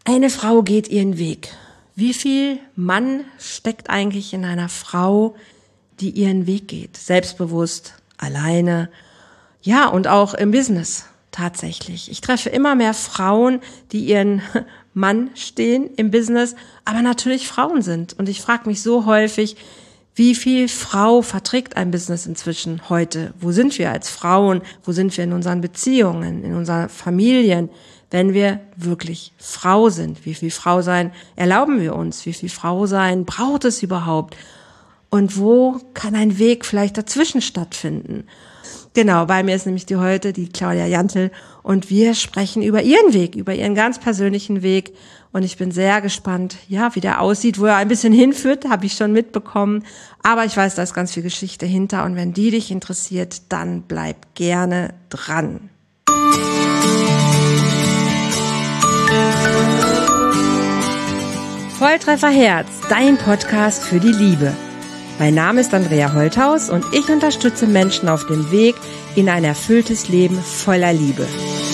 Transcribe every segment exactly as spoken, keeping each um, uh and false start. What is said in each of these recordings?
Eine Frau geht ihren Weg. Wie viel Mann steckt eigentlich in einer Frau, die ihren Weg geht? Selbstbewusst, alleine, ja, und auch im Business tatsächlich. Ich treffe immer mehr Frauen, die ihren Mann stehen im Business, aber natürlich Frauen sind. Und ich frage mich so häufig, wie viel Frau verträgt ein Business inzwischen heute? Wo sind wir als Frauen? Wo sind wir in unseren Beziehungen, in unseren Familien, wenn wir wirklich Frau sind? Wie viel Frau sein erlauben wir uns? Wie viel Frau sein braucht es überhaupt? Und wo kann ein Weg vielleicht dazwischen stattfinden? Genau, bei mir ist nämlich die heute die Claudia Jantl und wir sprechen über ihren Weg, über ihren ganz persönlichen Weg. Und ich bin sehr gespannt, ja, wie der aussieht, wo er ein bisschen hinführt, habe ich schon mitbekommen. Aber ich weiß, da ist ganz viel Geschichte hinter. Und wenn die dich interessiert, dann bleib gerne dran. Volltreffer Herz, dein Podcast für die Liebe. Mein Name ist Andrea Holthaus und ich unterstütze Menschen auf dem Weg in ein erfülltes Leben voller Liebe.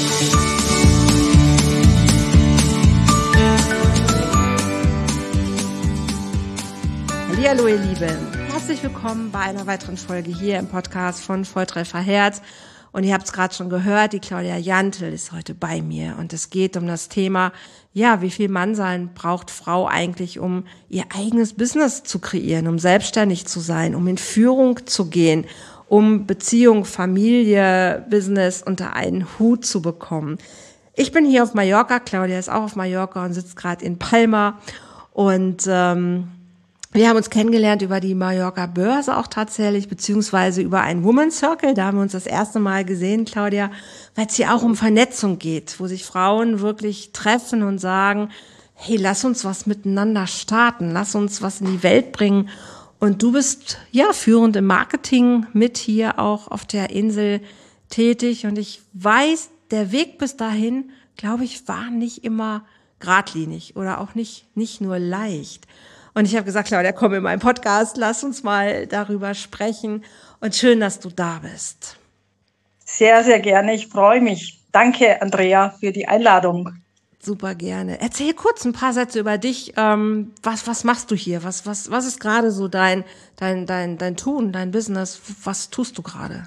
Hallihallo ihr Lieben, herzlich willkommen bei einer weiteren Folge hier im Podcast von Volltreffer Herz. Und ihr habt es gerade schon gehört, die Claudia Jantl ist heute bei mir und es geht um das Thema, ja, wie viel Mannsein braucht Frau eigentlich, um ihr eigenes Business zu kreieren, um selbstständig zu sein, um in Führung zu gehen, um Beziehung, Familie, Business unter einen Hut zu bekommen. Ich bin hier auf Mallorca, Claudia ist auch auf Mallorca und sitzt gerade in Palma und ähm, wir haben uns kennengelernt über die Mallorca Börse auch tatsächlich, beziehungsweise über einen Women's Circle. Da haben wir uns das erste Mal gesehen, Claudia, weil es hier auch um Vernetzung geht, wo sich Frauen wirklich treffen und sagen, hey, lass uns was miteinander starten, lass uns was in die Welt bringen. Und du bist ja führend im Marketing mit hier auch auf der Insel tätig. Und ich weiß, der Weg bis dahin, glaube ich, war nicht immer geradlinig oder auch nicht, nicht nur leicht. Und ich habe gesagt, Claudia, komm in meinen Podcast, lass uns mal darüber sprechen. Und schön, dass du da bist. Sehr, sehr gerne. Ich freue mich. Danke, Andrea, für die Einladung. Super gerne. Erzähl kurz ein paar Sätze über dich. Ähm, was, was machst du hier? Was, was, was ist gerade so dein, dein, dein, dein Tun, dein Business? Was tust du gerade?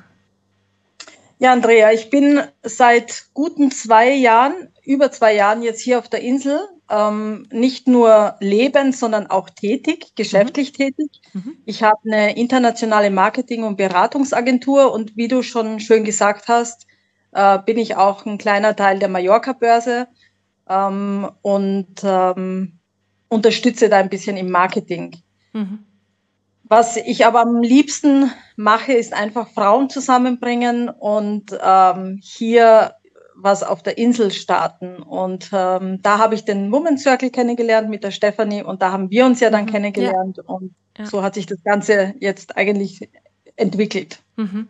Ja, Andrea, ich bin seit guten zwei Jahren, über zwei Jahren jetzt hier auf der Insel, ähm, nicht nur lebend, sondern auch tätig, geschäftlich mhm. tätig. Mhm. Ich habe eine internationale Marketing- und Beratungsagentur und wie du schon schön gesagt hast, äh, bin ich auch ein kleiner Teil der Mallorca-Börse ähm, und ähm, unterstütze da ein bisschen im Marketing. Mhm. Was ich aber am liebsten mache, ist einfach Frauen zusammenbringen und ähm, hier was auf der Insel starten. Und ähm, da habe ich den Women's Circle kennengelernt mit der Stefanie und da haben wir uns ja dann mhm. kennengelernt. Ja. Und ja. so hat sich das Ganze jetzt eigentlich entwickelt. Mhm.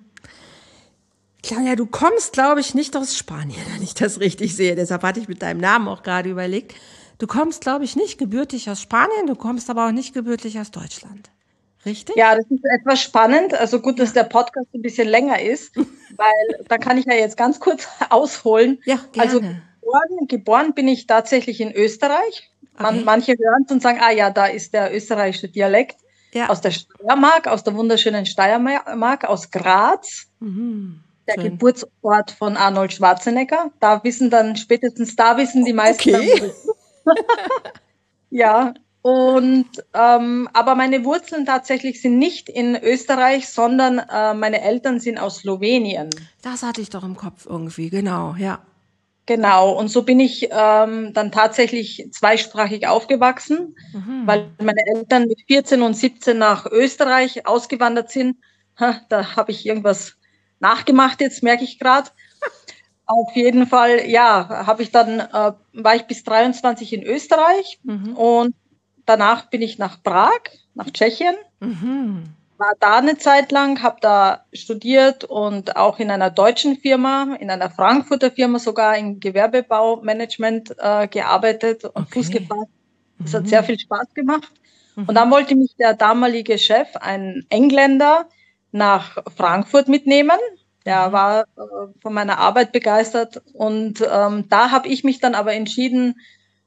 Claudia, du kommst, glaube ich, nicht aus Spanien, wenn ich das richtig sehe. Deshalb hatte ich mit deinem Namen auch gerade überlegt. Du kommst, glaube ich, nicht gebürtig aus Spanien, du kommst aber auch nicht gebürtig aus Deutschland. Richtig? Ja, das ist etwas spannend. Also gut, dass ja. der Podcast ein bisschen länger ist, weil da kann ich ja jetzt ganz kurz ausholen. Ja, gerne. Also geboren, geboren bin ich tatsächlich in Österreich. Man, okay. Manche hören es und sagen, ah ja, da ist der österreichische Dialekt. Ja. Aus der Steiermark, aus der wunderschönen Steiermark, aus Graz. Mhm. Der Schön. Geburtsort von Arnold Schwarzenegger. Da wissen dann, spätestens da wissen die meisten. Okay. Dann, ja, und ähm, aber meine Wurzeln tatsächlich sind nicht in Österreich, sondern äh, meine Eltern sind aus Slowenien. Das hatte ich doch im Kopf irgendwie, genau, ja. Genau, und so bin ich ähm, dann tatsächlich zweisprachig aufgewachsen, mhm. weil meine Eltern mit vierzehn und siebzehn nach Österreich ausgewandert sind. Ha, da habe ich irgendwas nachgemacht, jetzt merke ich gerade. Auf jeden Fall, ja, habe ich dann, äh, war ich bis dreiundzwanzig in Österreich mhm. und danach bin ich nach Prag, nach Tschechien, mhm. war da eine Zeit lang, habe da studiert und auch in einer deutschen Firma, in einer Frankfurter Firma sogar im Gewerbebaumanagement äh, gearbeitet und okay. Fuß gefasst. Das mhm. hat sehr viel Spaß gemacht. Mhm. Und dann wollte mich der damalige Chef, ein Engländer, nach Frankfurt mitnehmen. Der mhm. war äh, von meiner Arbeit begeistert und ähm, da habe ich mich dann aber entschieden,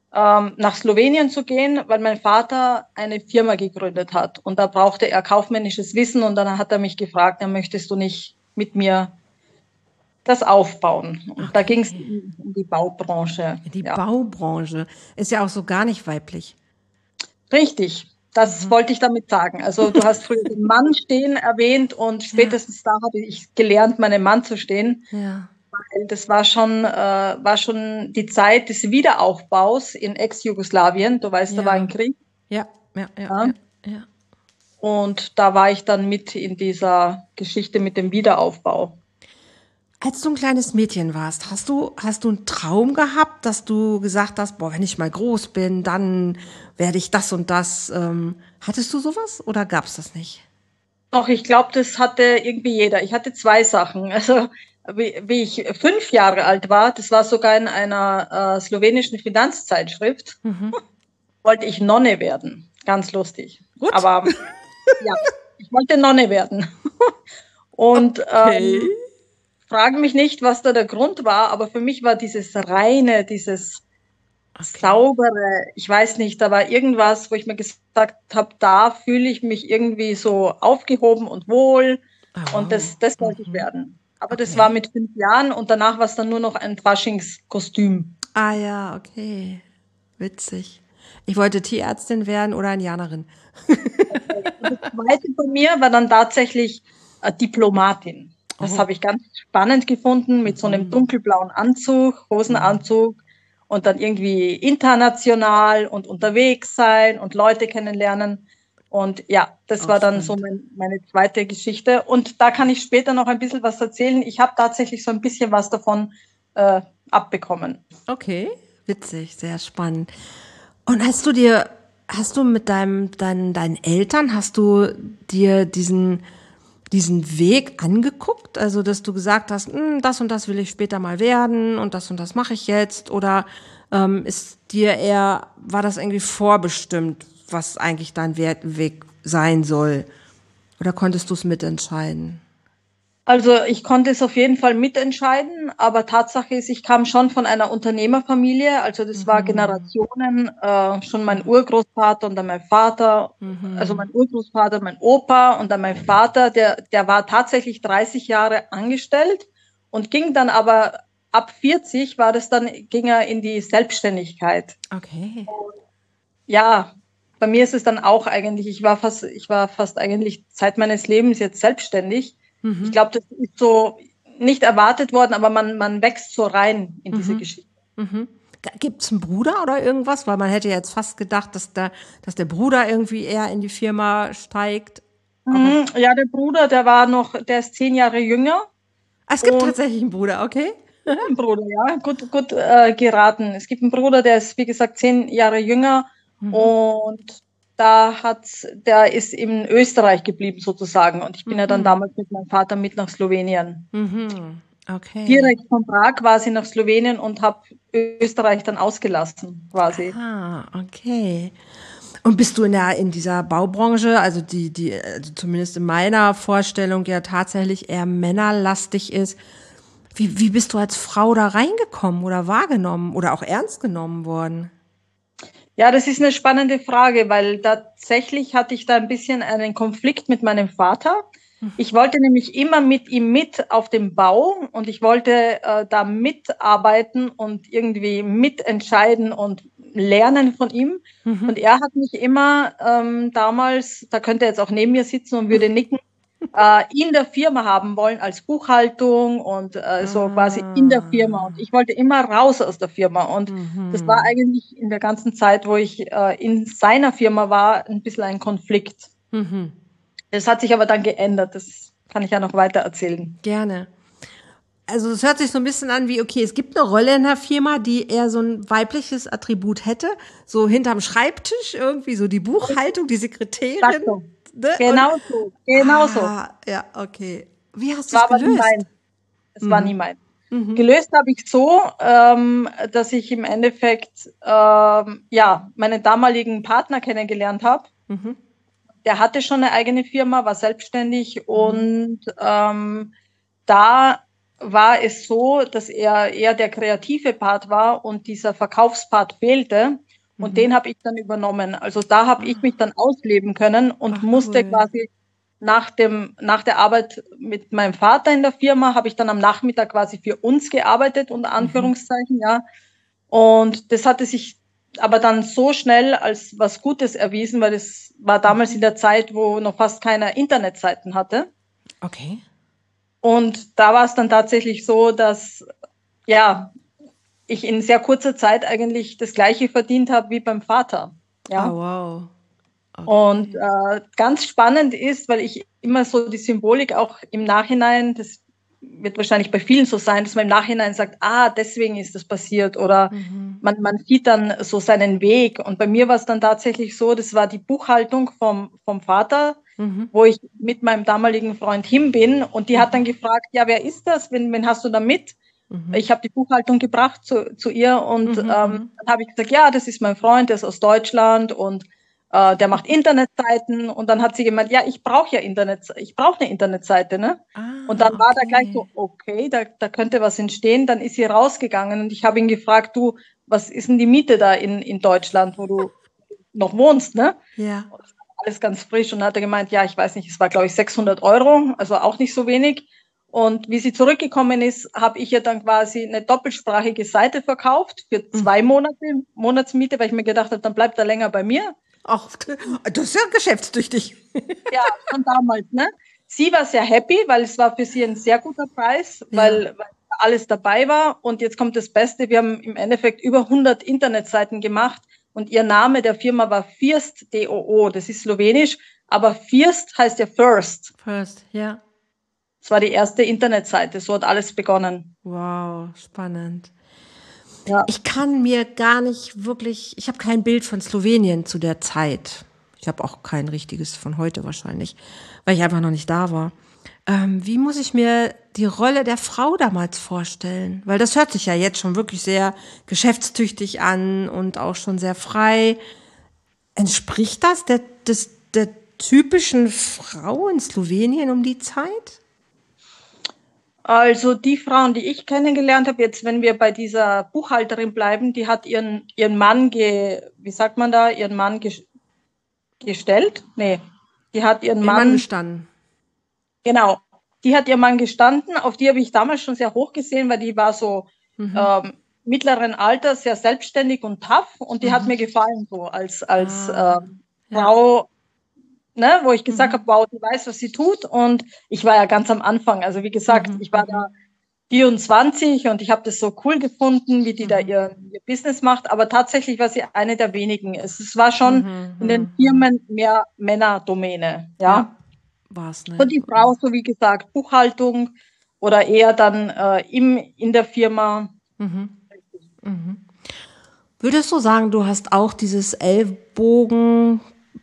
ähm, nach Slowenien zu gehen, weil mein Vater eine Firma gegründet hat. Und da brauchte er kaufmännisches Wissen. Und dann hat er mich gefragt, ja, möchtest du nicht mit mir das aufbauen? Und Okay. da ging es um die Baubranche. Die Ja. Baubranche ist ja auch so gar nicht weiblich. Richtig, das mhm. wollte ich damit sagen. Also du hast früher den Mann stehen erwähnt und spätestens ja. da habe ich gelernt, meinem Mann zu stehen. Ja. Weil das war schon, äh, war schon die Zeit des Wiederaufbaus in Ex-Jugoslawien. Du weißt, ja. da war ein Krieg. Ja, ja, ja, ja. ja, ja. Und da war ich dann mit in dieser Geschichte mit dem Wiederaufbau. Als du ein kleines Mädchen warst, hast du, hast du einen Traum gehabt, dass du gesagt hast, boah, wenn ich mal groß bin, dann werde ich das und das. Ähm, hattest du sowas oder gab es das nicht? Doch, ich glaube, das hatte irgendwie jeder. Ich hatte zwei Sachen. Also wie, wie ich fünf Jahre alt war, das war sogar in einer äh, slowenischen Finanzzeitschrift, mhm. wollte ich Nonne werden. Ganz lustig. Gut. Aber ja, ich wollte Nonne werden. Und okay. ähm, frage mich nicht, was da der Grund war, aber für mich war dieses reine, dieses okay. saubere, ich weiß nicht, da war irgendwas, wo ich mir gesagt habe, da fühle ich mich irgendwie so aufgehoben und wohl oh. und das, das wollte mhm. ich werden. Aber okay. das war mit fünf Jahren und danach war es dann nur noch ein Faschingskostüm. Ah ja, okay. Witzig. Ich wollte Tierärztin werden oder Indianerin. Das zweite von mir war dann tatsächlich äh, Diplomatin. Das oh. habe ich ganz spannend gefunden, mit so einem dunkelblauen Anzug, Hosenanzug mhm. und dann irgendwie international und unterwegs sein und Leute kennenlernen. Und ja, das oh, war dann spannend. so mein, meine zweite Geschichte. Und da kann ich später noch ein bisschen was erzählen. Ich habe tatsächlich so ein bisschen was davon äh, abbekommen. Okay, witzig, sehr spannend. Und hast du dir, hast du mit deinem, deinen, deinen Eltern, hast du dir diesen diesen Weg angeguckt? Also, dass du gesagt hast, das und das will ich später mal werden und das und das mache ich jetzt? Oder ähm, ist dir eher, war das irgendwie vorbestimmt, was eigentlich dein Weg sein soll? Oder konntest du es mitentscheiden? Also ich konnte es auf jeden Fall mitentscheiden, aber Tatsache ist, ich kam schon von einer Unternehmerfamilie, also das mhm. war Generationen, äh, schon mein Urgroßvater und dann mein Vater, mhm. also mein Urgroßvater, mein Opa und dann mein Vater, der, der war tatsächlich dreißig Jahre angestellt und ging dann aber ab vierzig war das dann, ging er in die Selbstständigkeit. Okay. Und ja, bei mir ist es dann auch eigentlich, ich war fast, ich war fast eigentlich Zeit meines Lebens jetzt selbstständig. Mhm. Ich glaube, das ist so nicht erwartet worden, aber man, man wächst so rein in diese mhm. Geschichte. Mhm. Gibt es einen Bruder oder irgendwas? Weil man hätte jetzt fast gedacht, dass der, dass der Bruder irgendwie eher in die Firma steigt. Mhm. Ja, der Bruder, der war noch, der ist zehn Jahre jünger. Ah, es gibt tatsächlich einen Bruder, okay. Ein Bruder, ja, gut, gut äh, geraten. Es gibt einen Bruder, der ist, wie gesagt, zehn Jahre jünger mhm. und da hat, der ist in Österreich geblieben sozusagen und ich bin mhm. ja dann damals mit meinem Vater mit nach Slowenien. Mhm. Okay. Direkt von Prag quasi nach Slowenien und habe Österreich dann ausgelassen quasi. Ah, okay. Und bist du in der in dieser Baubranche, also die die also zumindest in meiner Vorstellung ja tatsächlich eher männerlastig ist? Wie wie bist du als Frau da reingekommen oder wahrgenommen oder auch ernst genommen worden? Ja, das ist eine spannende Frage, weil tatsächlich hatte ich da ein bisschen einen Konflikt mit meinem Vater. Ich wollte nämlich immer mit ihm mit auf dem Bau und ich wollte äh, da mitarbeiten und irgendwie mitentscheiden und lernen von ihm. Mhm. Und er hat mich immer ähm, damals, da könnte er jetzt auch neben mir sitzen und würde nicken, äh, in der Firma haben wollen als Buchhaltung und äh, so ah. quasi in der Firma. Und ich wollte immer raus aus der Firma. Und mhm. das war eigentlich in der ganzen Zeit, wo ich äh, in seiner Firma war, ein bisschen ein Konflikt. Mhm. Das hat sich aber dann geändert. Das kann ich ja noch weiter erzählen. Gerne. Also es hört sich so ein bisschen an wie, okay, es gibt eine Rolle in der Firma, die eher so ein weibliches Attribut hätte. So hinterm Schreibtisch irgendwie, so die Buchhaltung, die Sekretärin. So. Ne? Genau Und, so, genau ah, so. Ja, okay. Wie hast du es gelöst? Es mhm. war nie mein. Mhm. Gelöst habe ich so, ähm, dass ich im Endeffekt ähm, ja meinen damaligen Partner kennengelernt habe. Mhm. Der hatte schon eine eigene Firma, war selbstständig mhm. und ähm, da war es so, dass er eher der kreative Part war und dieser Verkaufspart fehlte. Und mhm. den habe ich dann übernommen. Also da habe ah. ich mich dann ausleben können und Ach, musste cool. quasi nach dem, nach der Arbeit mit meinem Vater in der Firma, habe ich dann am Nachmittag quasi für uns gearbeitet, unter Anführungszeichen, mhm. ja. Und das hatte sich aber dann so schnell als was Gutes erwiesen, weil es war damals in der Zeit, wo noch fast keiner Internetseiten hatte. Okay. Und da war es dann tatsächlich so, dass ja ich in sehr kurzer Zeit eigentlich das Gleiche verdient habe wie beim Vater. Ja. Oh, wow. Okay. Und äh, ganz spannend ist, weil ich immer so die Symbolik auch im Nachhinein, das wird wahrscheinlich bei vielen so sein, dass man im Nachhinein sagt, ah, deswegen ist das passiert oder mhm. man, man sieht dann so seinen Weg. Und bei mir war es dann tatsächlich so, das war die Buchhaltung vom, vom Vater, mhm. wo ich mit meinem damaligen Freund hin bin und die mhm. hat dann gefragt, ja, wer ist das? Wen, wen hast du da mit? Mhm. Ich habe die Buchhaltung gebracht zu, zu ihr und mhm. ähm, dann habe ich gesagt, ja, das ist mein Freund, der ist aus Deutschland und Uh, der macht Internetseiten und dann hat sie gemeint, ja, ich brauche ja Internet, ich brauche eine Internetseite, ne? Ah, und dann war okay. da gleich so, okay, da, da könnte was entstehen. Dann ist sie rausgegangen und ich habe ihn gefragt, du, was ist denn die Miete da in, in Deutschland, wo du noch wohnst, ne? Ja. Und das war alles ganz frisch und dann hat er gemeint, ja, ich weiß nicht, es war, glaube ich, sechshundert Euro, also auch nicht so wenig. Und wie sie zurückgekommen ist, habe ich ihr dann quasi eine doppelsprachige Seite verkauft für zwei mhm. Monate Monatsmiete, weil ich mir gedacht habe, dann bleibt er länger bei mir. Ach, das ist ja geschäftstüchtig. Ja, schon damals, ne? Sie war sehr happy, weil es war für sie ein sehr guter Preis, ja. weil, weil alles dabei war. Und jetzt kommt das Beste, wir haben im Endeffekt über hundert Internetseiten gemacht und ihr Name der Firma war First punkt D O O, das ist slowenisch, aber First heißt ja First. First, ja. Das war die erste Internetseite, so hat alles begonnen. Wow, spannend. Ja. Ich kann mir gar nicht wirklich, ich habe kein Bild von Slowenien zu der Zeit. Ich habe auch kein richtiges von heute wahrscheinlich, weil ich einfach noch nicht da war. Ähm, wie muss ich mir die Rolle der Frau damals vorstellen? Weil das hört sich ja jetzt schon wirklich sehr geschäftstüchtig an und auch schon sehr frei. Entspricht das der, des, der typischen Frau in Slowenien um die Zeit? Also die Frauen, die ich kennengelernt habe, jetzt wenn wir bei dieser Buchhalterin bleiben, die hat ihren ihren Mann, ge, wie sagt man da, ihren Mann ge, gestellt? Nee, die hat ihren Mann, Mann gestanden. Genau, die hat ihren Mann gestanden, auf die habe ich damals schon sehr hoch gesehen, weil die war so mhm. ähm, mittleren Alter, sehr selbstständig und tough und die mhm. hat mir gefallen so als, als ah, äh, Frau, ja. Ne, wo ich gesagt mhm. habe, wow, die weiß, was sie tut. Und ich war ja ganz am Anfang. Also wie gesagt, mhm. ich war da vierundzwanzig und ich habe das so cool gefunden, wie die mhm. da ihr, ihr Business macht. Aber tatsächlich war sie eine der wenigen. Es, es war schon mhm. in den Firmen mehr Männerdomäne. Ja, ja. War's, ne? Und die Frau, so wie gesagt, Buchhaltung oder eher dann äh, im, in der Firma. Mhm. Mhm. Würdest du sagen, du hast auch dieses Ellbogen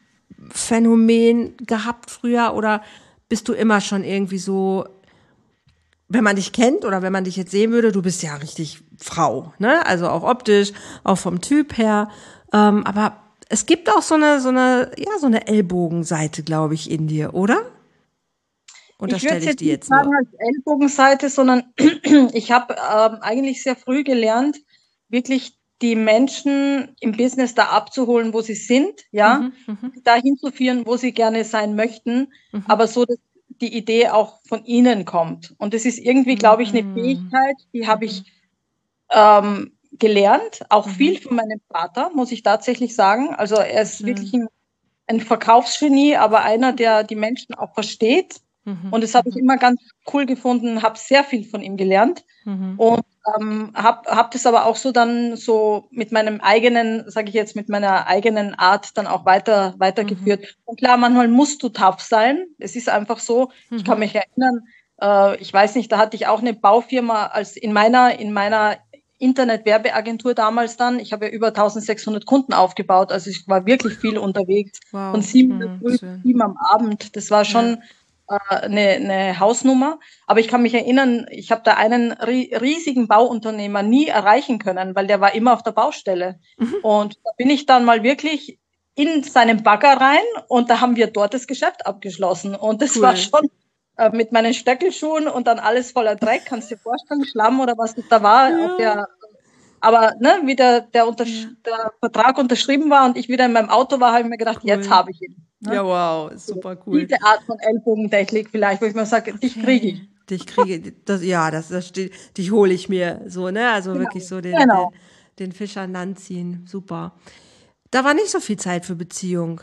Phänomen gehabt früher oder bist du immer schon irgendwie so, wenn man dich kennt oder wenn man dich jetzt sehen würde, du bist ja richtig Frau, ne? Also auch optisch, auch vom Typ her. Ähm, aber es gibt auch so eine, so eine, ja, so eine Ellbogenseite, glaube ich, in dir, oder? Und das stelle ich dir jetzt nur. Ich würde jetzt nicht sagen als Ellbogenseite, sondern ich habe ähm, eigentlich sehr früh gelernt, wirklich die Menschen im Business da abzuholen, wo sie sind, ja, mhm, mh. dahin zu führen, wo sie gerne sein möchten, mhm. aber so, dass die Idee auch von ihnen kommt. Und das ist irgendwie, glaube ich, eine Fähigkeit, die habe ich ähm, gelernt, auch mhm. viel von meinem Vater, muss ich tatsächlich sagen. Also er ist Schön. wirklich ein, ein Verkaufsgenie, aber einer, der die Menschen auch versteht. Mhm. Und das habe ich immer ganz cool gefunden, habe sehr viel von ihm gelernt. Mhm. Und ähm, habe hab das aber auch so dann so mit meinem eigenen, sage ich jetzt, mit meiner eigenen Art dann auch weiter weitergeführt. Mhm. Und klar, manchmal musst du tough sein. Es ist einfach so. Mhm. Ich kann mich erinnern, äh, ich weiß nicht, da hatte ich auch eine Baufirma als in meiner in meiner Internetwerbeagentur damals dann. Ich habe ja über eintausendsechshundert Kunden aufgebaut, also ich war wirklich viel unterwegs. Wow. Von sieben mhm, bis sieben am Abend. Das war schon ja. Eine, eine Hausnummer, aber ich kann mich erinnern, ich habe da einen riesigen Bauunternehmer nie erreichen können, weil der war immer auf der Baustelle. Mhm. Und da bin ich dann mal wirklich in seinen Bagger rein und da haben wir dort das Geschäft abgeschlossen. Und das cool. war schon äh, mit meinen Stöckelschuhen und dann alles voller Dreck, kannst du dir vorstellen, Schlamm oder was das da war. Ja. Auf der, aber ne, wie der, der, Ja. der Vertrag unterschrieben war und ich wieder in meinem Auto war, habe ich mir gedacht, Cool. jetzt habe ich ihn. Ne? Ja, wow, super cool. Diese Art von Ellbogentechnik vielleicht, wo ich mir sage, dich kriege ich. Dich kriege, das, ja, das, das steht, dich hole ich mir so, ne? Also Genau. wirklich so den, Genau. den, den Fisch an Land ziehen. Super. Da war nicht so viel Zeit für Beziehung.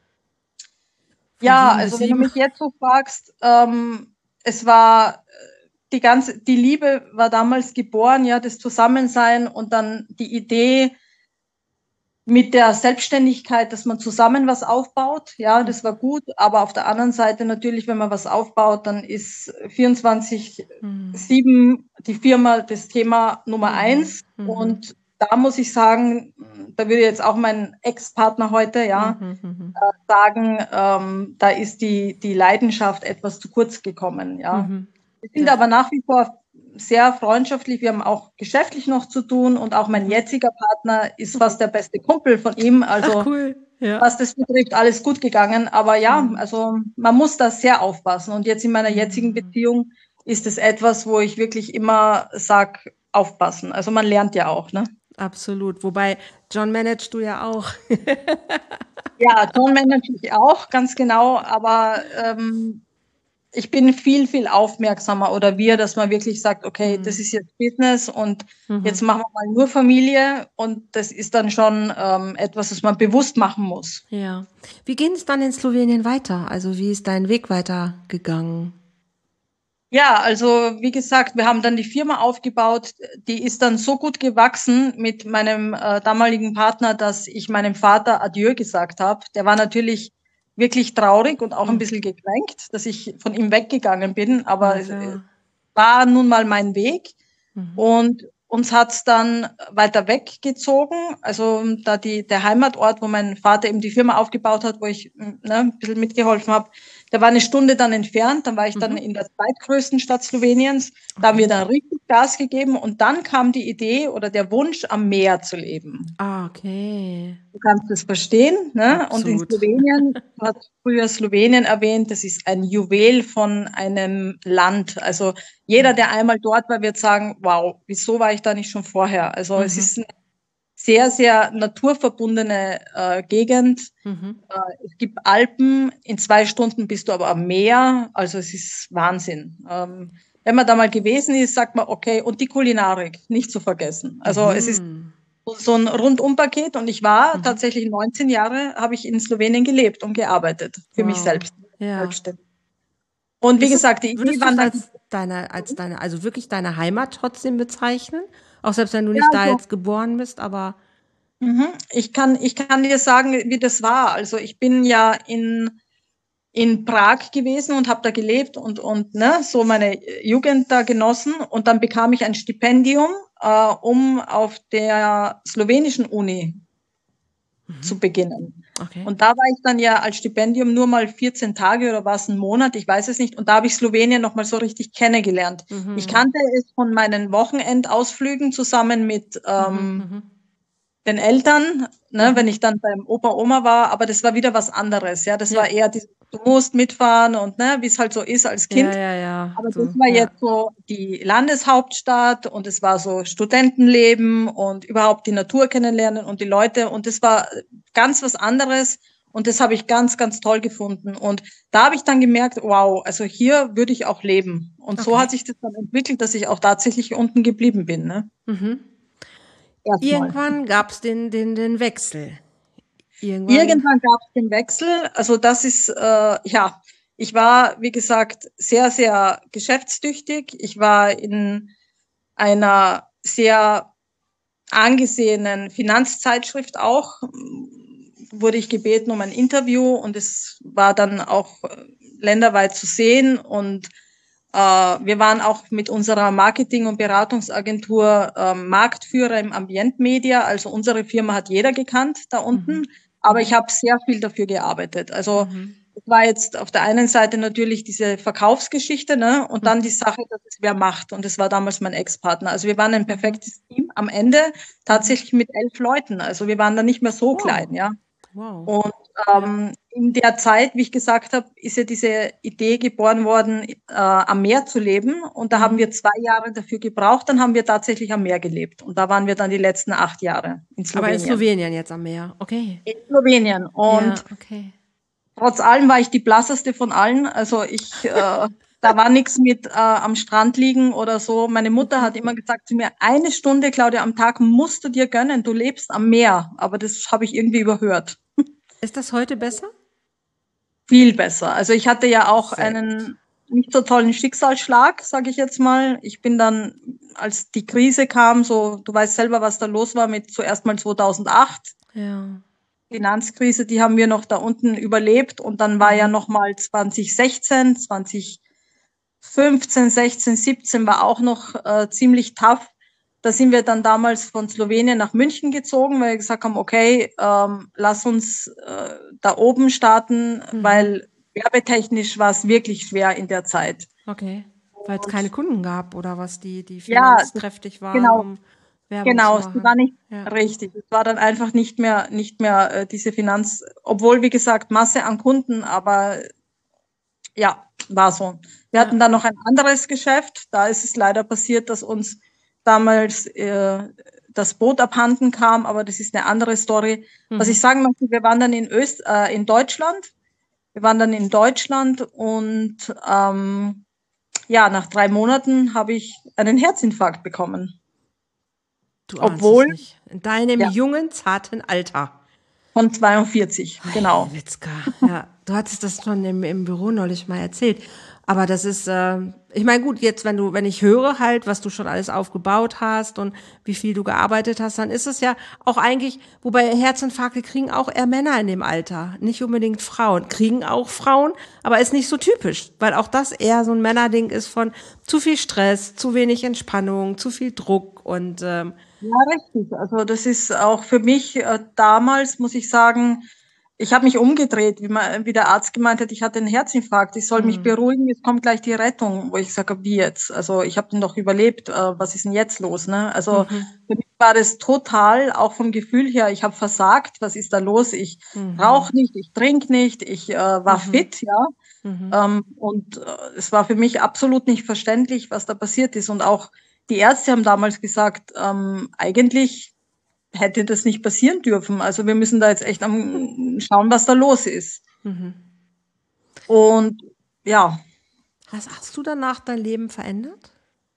Von Ja, sieben bis also wenn du sieben. mich jetzt so fragst, ähm, es war äh, die ganze, die Liebe war damals geboren, ja, das Zusammensein und dann die Idee mit der Selbstständigkeit, dass man zusammen was aufbaut. Ja, das war gut. Aber auf der anderen Seite natürlich, wenn man was aufbaut, dann ist vierundzwanzig sieben die Firma das Thema Nummer eins. Mhm. Und da muss ich sagen, da würde jetzt auch mein Ex-Partner heute, ja, Mhm. äh, sagen, ähm, da ist die, die Leidenschaft etwas zu kurz gekommen, ja. Mhm. Wir sind Das- aber nach wie vor sehr freundschaftlich. Wir haben auch geschäftlich noch zu tun und auch mein jetziger Partner ist fast der beste Kumpel von ihm. Also Ach, cool. Ja. was das betrifft, alles gut gegangen. Aber ja, also man muss da sehr aufpassen. Und jetzt in meiner jetzigen Beziehung ist es etwas, wo ich wirklich immer sag, aufpassen. Also man lernt ja auch, ne? Absolut. Wobei, John managst du ja auch. Ja, John manage ich auch, ganz genau. Aber ähm, ich bin viel, viel aufmerksamer oder wir, dass man wirklich sagt, okay, das ist jetzt Business und jetzt machen wir mal nur Familie und das ist dann schon ähm, etwas, das man bewusst machen muss. Ja. Wie ging es dann in Slowenien weiter? Also wie ist dein Weg weitergegangen? Ja, also wie gesagt, wir haben dann die Firma aufgebaut, die ist dann so gut gewachsen mit meinem äh, damaligen Partner, dass ich meinem Vater Adieu gesagt habe. Der war natürlich wirklich traurig und auch ein bisschen gekränkt, dass ich von ihm weggegangen bin, aber Ja, es klar. war nun mal mein Weg. Und uns hat's dann weiter weggezogen, also da die, der Heimatort, wo mein Vater eben die Firma aufgebaut hat, wo ich ne, ein bisschen mitgeholfen habe, der war eine Stunde dann entfernt, dann war ich dann in der zweitgrößten Stadt Sloweniens, da haben wir dann richtig Gas gegeben und dann kam die Idee oder der Wunsch, am Meer zu leben. Ah, okay. Du kannst es verstehen, ne? Und in Absolut. Slowenien, du hast früher Slowenien erwähnt, das ist ein Juwel von einem Land. Also jeder, der einmal dort war, wird sagen, wow, wieso war ich da nicht schon vorher? Also es ist eine sehr, sehr naturverbundene äh, Gegend. Mhm. Äh, es gibt Alpen, in zwei Stunden bist du aber am Meer. Also es ist Wahnsinn. Ähm, wenn man da mal gewesen ist, sagt man, okay, und die Kulinarik, nicht zu vergessen. Also es ist so ein Rundumpaket und ich war tatsächlich neunzehn Jahre, habe ich in Slowenien gelebt und gearbeitet, für mich Wow. selbst. Ja. Selbstständig. Und wie Ist es- gesagt, die Idee würdest du war es dann, als deine, als deine, also wirklich deine Heimat trotzdem bezeichnen? Auch selbst wenn du Ja, nicht da also- jetzt geboren bist, aber mhm, ich kann, ich kann dir sagen, wie das war. Also ich bin ja in, in Prag gewesen und habe da gelebt und, und ne, so meine Jugend da genossen. Und dann bekam ich ein Stipendium, äh, um auf der slowenischen Uni zu beginnen. okay. Und da war ich dann ja als Stipendium nur mal vierzehn Tage oder war es ein Monat, ich weiß es nicht. Und da habe ich Slowenien noch mal so richtig kennengelernt. Ich kannte es von meinen Wochenendausflügen zusammen mit ähm, den Eltern, ne, wenn ich dann beim Opa, Oma war, aber das war wieder was anderes. Ja, das Ja. war eher, dieses, du musst mitfahren und ne, wie es halt so ist als Kind. Ja, ja, ja. Aber so, das war ja. jetzt so die Landeshauptstadt und es war so Studentenleben und überhaupt die Natur kennenlernen und die Leute und das war ganz was anderes und das habe ich ganz, ganz toll gefunden. Und da habe ich dann gemerkt, wow, also hier würde ich auch leben. Und so Okay. hat sich das dann entwickelt, dass ich auch tatsächlich unten geblieben bin. Ne? Erstmal. Irgendwann gab es den, den, den Wechsel. Irgendwann. Irgendwann gab es den Wechsel. Also das ist, äh, ja, ich war, wie gesagt, sehr, sehr geschäftstüchtig. Ich war in einer sehr angesehenen Finanzzeitschrift auch, wurde ich gebeten um ein Interview und es war dann auch länderweit zu sehen und äh, wir waren auch mit unserer Marketing- und Beratungsagentur äh, Marktführer im Ambientmedia, also unsere Firma hat jeder gekannt da unten, aber ich habe sehr viel dafür gearbeitet. Also es war jetzt auf der einen Seite natürlich diese Verkaufsgeschichte, ne, und dann die Sache, dass es wer macht. Und das war damals mein Ex-Partner. Also wir waren ein perfektes Team. Am Ende tatsächlich mit elf Leuten. Also wir waren da nicht mehr so Wow. klein, ja. Wow. Und ähm, in der Zeit, wie ich gesagt habe, ist ja diese Idee geboren worden, äh, am Meer zu leben. Und da Mhm. haben wir zwei Jahre dafür gebraucht. Dann haben wir tatsächlich am Meer gelebt. Und da waren wir dann die letzten acht Jahre in Aber in Slowenien. Slowenien jetzt am Meer, okay. In Slowenien. Und Ja, okay. trotz allem war ich die blasseste von allen. Also ich, äh, da war nichts mit äh, am Strand liegen oder so. Meine Mutter hat immer gesagt zu mir, eine Stunde, Claudia, am Tag musst du dir gönnen. Du lebst am Meer. Aber das habe ich irgendwie überhört. Ist das heute besser? Viel besser. Also ich hatte ja auch Sehr gut. einen nicht so tollen Schicksalsschlag, sage ich jetzt mal. Ich bin dann, als die Krise kam, so, du weißt selber, was da los war mit zuerst mal zweitausendacht. Ja. Finanzkrise, die haben wir noch da unten überlebt und dann war ja noch mal zwanzig sechzehn, zwanzig fünfzehn, sechzehn, siebzehn war auch noch äh, ziemlich tough. Da sind wir dann damals von Slowenien nach München gezogen, weil wir gesagt haben, okay, ähm, lass uns äh, da oben starten, Mhm. weil werbetechnisch war es wirklich schwer in der Zeit. Okay. Weil es keine Kunden gab oder was, die, die Ja, finanzkräftig waren, genau, um Werbung genau, zu es war machen. nicht Ja. richtig. Es war dann einfach nicht mehr, nicht mehr äh, diese Finanz, obwohl, wie gesagt, Masse an Kunden, aber ja, war so. Wir Ja. hatten dann noch ein anderes Geschäft. Da ist es leider passiert, dass uns damals äh, das Boot abhanden kam, aber das ist eine andere Story. Mhm. Was ich sagen möchte, wir waren dann in, Öst äh, in Deutschland. Wir waren dann in Deutschland und ähm, ja, nach drei Monaten habe ich einen Herzinfarkt bekommen. Du ahnst Obwohl, es nicht. In deinem ja, jungen, zarten Alter. von zweiundvierzig, genau. Witzka, ja. Du hattest das schon im, im Büro neulich mal erzählt. Aber das ist, äh, ich meine, gut, jetzt, wenn du, wenn ich höre halt, was du schon alles aufgebaut hast und wie viel du gearbeitet hast, dann ist es ja auch eigentlich, wobei Herzinfarkte kriegen auch eher Männer in dem Alter, nicht unbedingt Frauen. Kriegen auch Frauen, aber ist nicht so typisch, weil auch das eher so ein Männerding ist von zu viel Stress, zu wenig Entspannung, zu viel Druck und ähm, Ja, richtig. Also das ist auch für mich äh, damals, muss ich sagen, ich habe mich umgedreht, wie, man, wie der Arzt gemeint hat, ich hatte einen Herzinfarkt, ich soll mich beruhigen, jetzt kommt gleich die Rettung, wo ich sage, wie jetzt? Also ich habe den doch überlebt, äh, was ist denn jetzt los? Ne? Also für mich war das total, auch vom Gefühl her, ich habe versagt, was ist da los? Ich rauche nicht, ich trinke nicht, ich äh, war fit, ja. Ähm, und äh, es war für mich absolut nicht verständlich, was da passiert ist. Und auch die Ärzte haben damals gesagt, ähm, eigentlich hätte das nicht passieren dürfen. Also wir müssen da jetzt echt am schauen, was da los ist. Und ja, hast, hast du danach dein Leben verändert?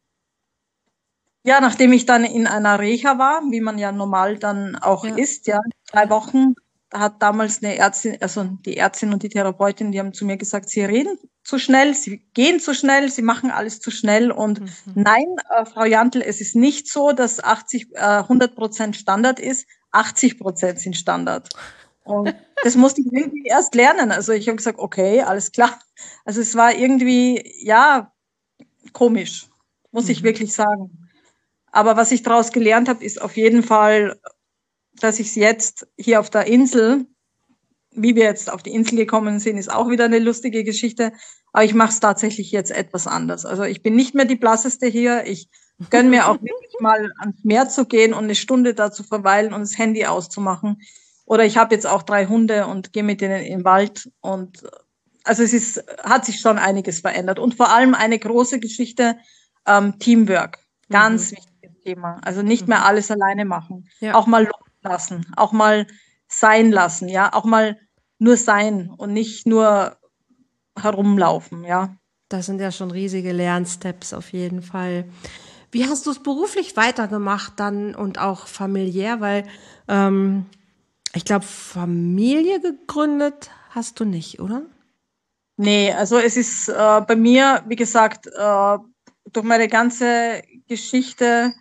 ja, nachdem ich dann in einer Reha war, wie man ja normal dann auch Ja. ist, ja, drei Wochen, da hat damals eine Ärztin, also die Ärztin und die Therapeutin, die haben zu mir gesagt, sie reden zu schnell, sie gehen zu schnell, sie machen alles zu schnell. Und nein, äh, Frau Jantl, es ist nicht so, dass achtzig, äh, hundert Prozent Standard ist, achtzig Prozent sind Standard. Und das musste ich irgendwie erst lernen. Also ich habe gesagt, okay, alles klar. Also es war irgendwie, ja, komisch, muss ich wirklich sagen. Aber was ich daraus gelernt habe, ist auf jeden Fall, dass ich es jetzt hier auf der Insel, wie wir jetzt auf die Insel gekommen sind, ist auch wieder eine lustige Geschichte. Aber ich mache es tatsächlich jetzt etwas anders. Also ich bin nicht mehr die blasseste hier. Ich gönne mir auch wirklich mal ans Meer zu gehen und eine Stunde da zu verweilen und das Handy auszumachen. Oder ich habe jetzt auch drei Hunde und gehe mit denen in den Wald. Und also es ist, hat sich schon einiges verändert. Und vor allem eine große Geschichte, ähm, Teamwork. Ganz wichtiges Thema. Also nicht mehr alles alleine machen. Ja. Auch mal loslassen. Auch mal sein lassen. Ja, auch mal nur sein und nicht nur herumlaufen. Ja. Das sind ja schon riesige Lernsteps auf jeden Fall. Wie hast du es beruflich weitergemacht dann und auch familiär? Weil ähm, ich glaube, Familie gegründet hast du nicht, oder? Nee, also es ist äh, bei mir, wie gesagt, äh, durch meine ganze Geschichte,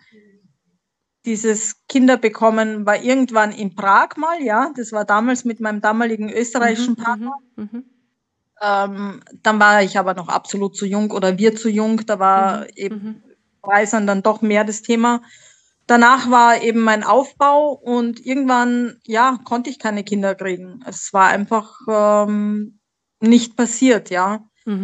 dieses Kinderbekommen war irgendwann in Prag mal, ja. Das war damals mit meinem damaligen österreichischen Partner. Ähm, dann war ich aber noch absolut zu jung oder wir zu jung. Da war eben Reisen dann doch mehr das Thema. Danach war eben mein Aufbau und irgendwann, ja, konnte ich keine Kinder kriegen. Es war einfach ähm, nicht passiert, ja.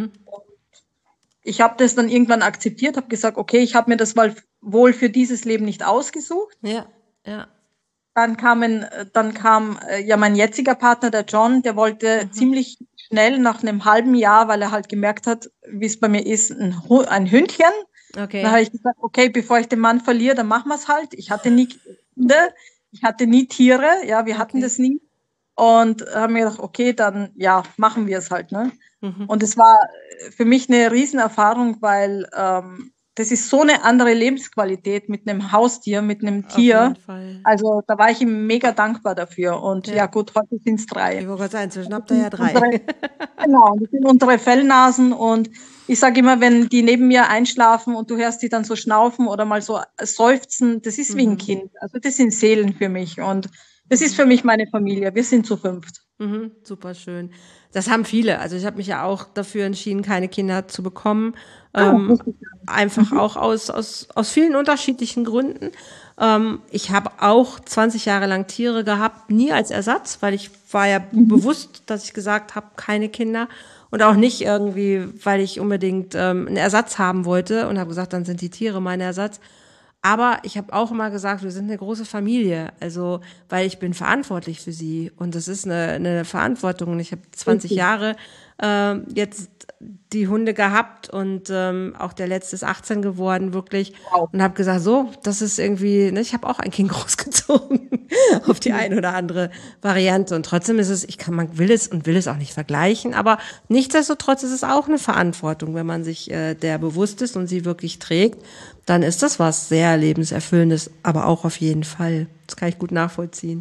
Ich habe das dann irgendwann akzeptiert, habe gesagt, okay, ich habe mir das mal wohl für dieses Leben nicht ausgesucht. Ja, ja. dann kamen, dann kam äh, ja mein jetziger Partner, der John, der wollte Mhm. ziemlich schnell nach einem halben Jahr, weil er halt gemerkt hat, wie es bei mir ist, ein, Hu- ein Hündchen. Okay. Dann habe ich gesagt, okay, bevor ich den Mann verliere, dann machen wir es halt. Ich hatte nie Kinder, ich hatte nie Tiere, ja, wir hatten Okay. das nie. Und haben mir gedacht, okay, dann ja, machen wir es halt. Ne? Mhm. Und es war für mich eine Riesenerfahrung, weil ähm, das ist so eine andere Lebensqualität mit einem Haustier, mit einem Auf jeden Tier. Fall. Also da war ich ihm mega dankbar dafür. Und ja, Ja. gut, heute sind es Ich drei. wollte gerade sagen, inzwischen Das habt ihr ja sind drei. unsere, genau, das sind unsere Fellnasen. Und ich sage immer, wenn die neben mir einschlafen und du hörst die dann so schnaufen oder mal so seufzen, das ist wie ein Mhm. Kind. Also das sind Seelen für mich. Und das ist Mhm. für mich meine Familie. Wir sind zu fünft. Mhm. Super schön. Das haben viele. Also ich habe mich ja auch dafür entschieden, keine Kinder zu bekommen. Ah, Ähm, wusste ich gar nicht. einfach Mhm. auch aus, aus, aus vielen unterschiedlichen Gründen. Ähm, ich habe auch zwanzig Jahre lang Tiere gehabt, nie als Ersatz, weil ich war ja Mhm. bewusst, dass ich gesagt habe, keine Kinder. Und auch nicht irgendwie, weil ich unbedingt ähm, einen Ersatz haben wollte und habe gesagt, dann sind die Tiere mein Ersatz. Aber ich habe auch immer gesagt, wir sind eine große Familie, also weil ich bin verantwortlich für sie und das ist eine, eine Verantwortung. Und ich habe zwanzig Richtig. Jahre ähm, jetzt die Hunde gehabt und ähm, auch der letzte ist achtzehn geworden, wirklich. Wow. Und habe gesagt, so, das ist irgendwie, ne, ich habe auch ein Kind großgezogen auf die eine oder andere Variante. Und trotzdem ist es, ich kann, man will es und will es auch nicht vergleichen, aber nichtsdestotrotz ist es auch eine Verantwortung, wenn man sich äh, der bewusst ist und sie wirklich trägt, dann ist das was sehr lebenserfüllendes, aber auch auf jeden Fall. Das kann ich gut nachvollziehen.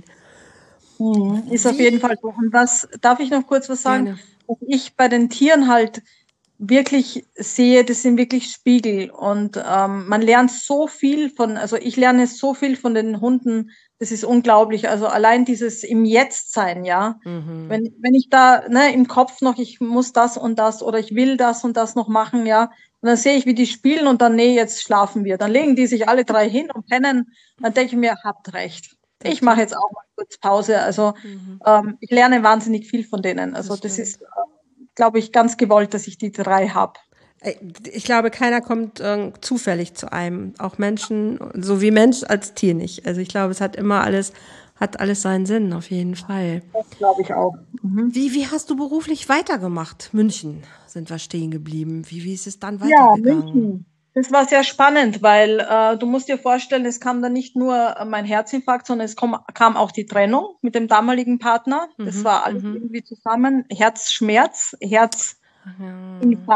Mhm. Ist auf Wie? jeden Fall so. Und was, darf ich noch kurz was sagen? Gerne. Was ich bei den Tieren halt wirklich sehe, das sind wirklich Spiegel. Und ähm, man lernt so viel von, also ich lerne so viel von den Hunden, das ist unglaublich. Also allein dieses im Jetzt sein, ja. Mhm. Wenn, wenn ich da ne, im Kopf noch, ich muss das und das oder ich will das und das noch machen, ja. Und dann sehe ich, wie die spielen und dann, nee, jetzt schlafen wir. Dann legen die sich alle drei hin und pennen. Dann denke ich mir, habt recht. Das Ich mache stimmt. jetzt auch mal kurz Pause. Also Mhm. ähm, ich lerne wahnsinnig viel von denen. Also Das das ist, stimmt. äh, glaube ich, ganz gewollt, dass ich die drei habe. Äh, Ich glaube, keiner kommt äh, zufällig zu einem. Auch Menschen, so wie Mensch als Tier nicht. Also ich glaube, es hat immer alles, hat alles seinen Sinn, auf jeden Fall. Das glaube ich auch. Mhm. Wie, wie hast du beruflich weitergemacht? München sind wir stehen geblieben. Wie, wie ist es dann Ja, weitergegangen? München. Das war sehr spannend, weil äh, du musst dir vorstellen, es kam dann nicht nur äh, mein Herzinfarkt, sondern es kom kam auch die Trennung mit dem damaligen Partner. Das Mhm, war alles mhm. irgendwie zusammen. Herzschmerz, Herzinfarkt. Ja.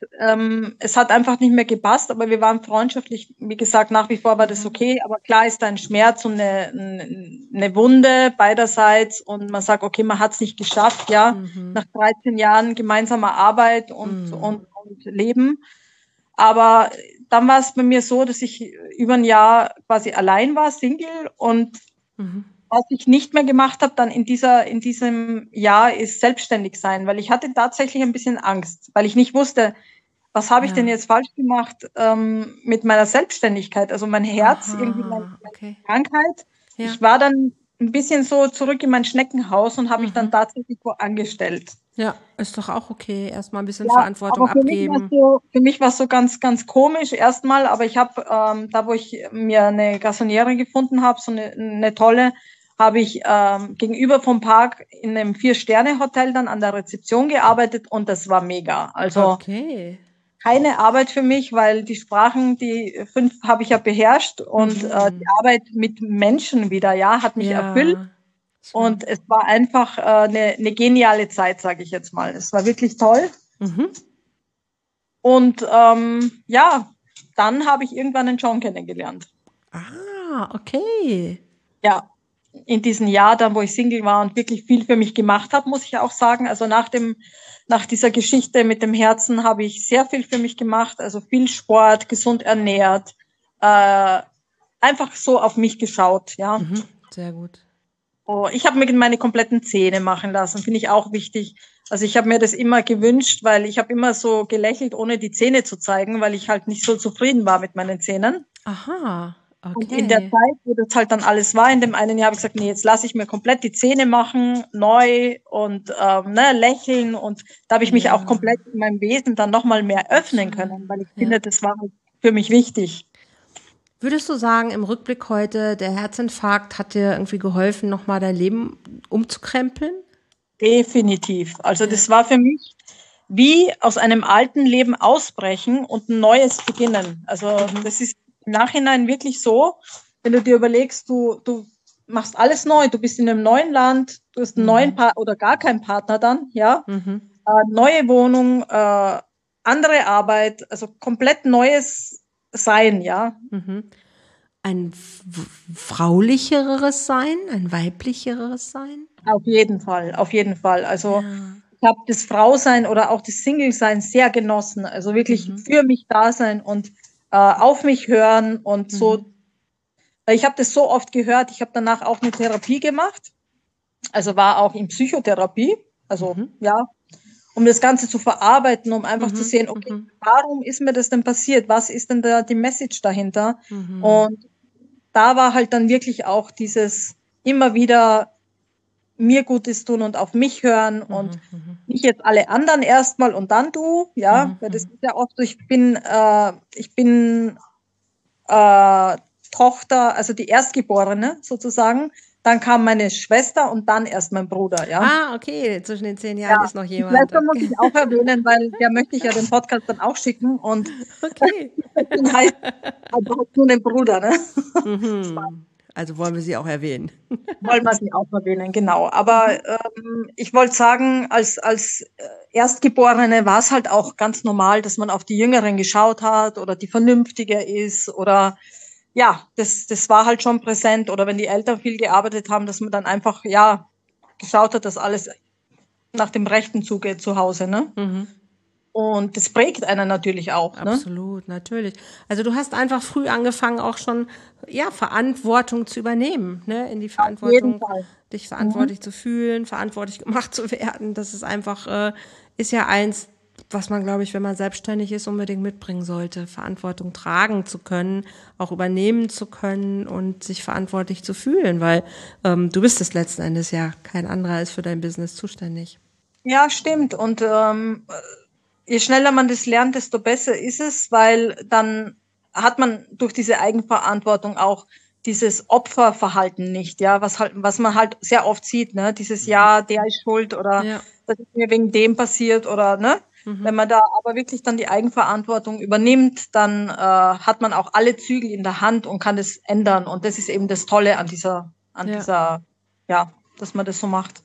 Ähm, es hat einfach nicht mehr gepasst, aber wir waren freundschaftlich. Wie gesagt, nach wie vor war das okay. Aber klar ist da ein Schmerz und eine, eine Wunde beiderseits. Und man sagt, okay, man hat es nicht geschafft, ja, Mhm. nach dreizehn Jahren gemeinsamer Arbeit und, Mhm. und, und Leben. Aber dann war es bei mir so, dass ich über ein Jahr quasi allein war, Single. Und Mhm. was ich nicht mehr gemacht habe dann in dieser in diesem Jahr ist selbstständig sein, weil ich hatte tatsächlich ein bisschen Angst, weil ich nicht wusste, was habe ich denn Ja. jetzt falsch gemacht ähm, mit meiner Selbstständigkeit, also mein Herz, irgendwie meine, Aha, meine okay. Krankheit. Ja. Ich war dann ein bisschen so zurück in mein Schneckenhaus und habe mich dann Mhm. tatsächlich wo angestellt. Ja, ist doch auch okay. Erstmal ein bisschen Ja, Verantwortung aber für mich war es abgeben. so, für mich war es so ganz, ganz komisch erstmal, aber ich habe, ähm, da wo ich mir eine Garsoniere gefunden habe, so eine, eine tolle, habe ich ähm, gegenüber vom Park in einem Vier-Sterne-Hotel dann an der Rezeption gearbeitet und das war mega. Also Okay. keine Arbeit für mich, weil die Sprachen, die fünf habe ich ja beherrscht und äh, die Mhm. Arbeit mit Menschen wieder, ja, hat mich erfüllt. Ja, Und schön. es war einfach äh, eine, eine geniale Zeit, sage ich jetzt mal. Es war wirklich toll. Mhm. Und ähm, ja, dann habe ich irgendwann den John kennengelernt. Ah, okay. Ja, in diesem Jahr dann, wo ich Single war und wirklich viel für mich gemacht habe, muss ich auch sagen. Also nach dem, nach dieser Geschichte mit dem Herzen habe ich sehr viel für mich gemacht. Also viel Sport, gesund ernährt, äh, einfach so auf mich geschaut. Ja, Mhm. Sehr gut. oh, ich habe mir meine kompletten Zähne machen lassen, finde ich auch wichtig. Also ich habe mir das immer gewünscht, weil ich habe immer so gelächelt, ohne die Zähne zu zeigen, weil ich halt nicht so zufrieden war mit meinen Zähnen. Aha, Und in der okay. Zeit, wo das halt dann alles war, in dem einen Jahr habe ich gesagt, nee, jetzt lasse ich mir komplett die Zähne machen, neu und ähm, ne, lächeln. Und da habe ich mich auch Ja, komplett in meinem Wesen dann nochmal mehr öffnen können, schön. weil ich Ja. finde, das war halt für mich wichtig. Würdest du sagen, im Rückblick heute, der Herzinfarkt hat dir irgendwie geholfen, nochmal dein Leben umzukrempeln? Definitiv. Also das war für mich wie aus einem alten Leben ausbrechen und ein neues beginnen. Also Mhm. das ist im Nachhinein wirklich so, wenn du dir überlegst, du, du machst alles neu, du bist in einem neuen Land, du hast einen Mhm. neuen Partner oder gar keinen Partner dann, ja, Mhm. äh, neue Wohnung, äh, andere Arbeit, also komplett neues Sein, ja. Mhm. Ein w- fraulicheres Sein, ein weiblicheres Sein? Auf jeden Fall, auf jeden Fall. Also Ja. ich habe das Frausein oder auch das Single-Sein sehr genossen. Also wirklich Mhm. für mich da sein und äh, auf mich hören und Mhm. so. Ich habe das so oft gehört. Ich habe danach auch eine Therapie gemacht. Also war auch in Psychotherapie. Also Mhm. ja, um das Ganze zu verarbeiten, um einfach zu Mhm. sehen, okay, Mhm. warum ist mir das denn passiert? Was ist denn da die Message dahinter? Mhm. Und da war halt dann wirklich auch dieses immer wieder mir Gutes tun und auf mich hören und Mhm. Mhm. nicht jetzt alle anderen erstmal und dann du, ja, Mhm. weil das ist ja oft so, ich bin, äh, ich bin äh, Tochter, also die Erstgeborene sozusagen, dann kam meine Schwester und dann erst mein Bruder, ja. Ah, okay, zwischen den zehn Ja, Jahren ist noch die jemand. Schwester muss Okay. ich auch erwähnen, weil der möchte ich ja den Podcast dann auch schicken und Okay. deswegen heißt also halt nur den Bruder, ne? Mhm. Also wollen wir sie auch erwähnen. Wollen wir sie auch erwähnen, genau. Aber Mhm. ähm, ich wollte sagen, als, als äh, Erstgeborene war es halt auch ganz normal, dass man auf die Jüngeren geschaut hat oder die vernünftiger ist oder ja, das, das war halt schon präsent. Oder wenn die Eltern viel gearbeitet haben, dass man dann einfach, ja, geschaut hat, dass alles nach dem Rechten zugeht zu Hause, ne? Mhm. Und das prägt einen natürlich auch, ne? Absolut, natürlich. Also du hast einfach früh angefangen, auch schon ja, Verantwortung zu übernehmen, ne? In die Auf jeden Verantwortung, Fall. dich Mhm. verantwortlich zu fühlen, verantwortlich gemacht zu werden. Das ist einfach, äh, ist ja eins, was man, glaube ich, wenn man selbstständig ist, unbedingt mitbringen sollte. Verantwortung tragen zu können, auch übernehmen zu können und sich verantwortlich zu fühlen, weil ähm, du bist es letzten Endes ja. Kein anderer ist für dein Business zuständig. Ja, stimmt. Und ähm, je schneller man das lernt, desto besser ist es, weil dann hat man durch diese Eigenverantwortung auch dieses Opferverhalten nicht, ja, was halt, was man halt sehr oft sieht, ne, dieses Ja, der ist schuld oder Ja. das ist mir wegen dem passiert oder ne. Wenn Mhm. man da aber wirklich dann die Eigenverantwortung übernimmt, dann äh, hat man auch alle Zügel in der Hand und kann das ändern. Und das ist eben das Tolle an dieser, an Ja. dieser, ja, dass man das so macht.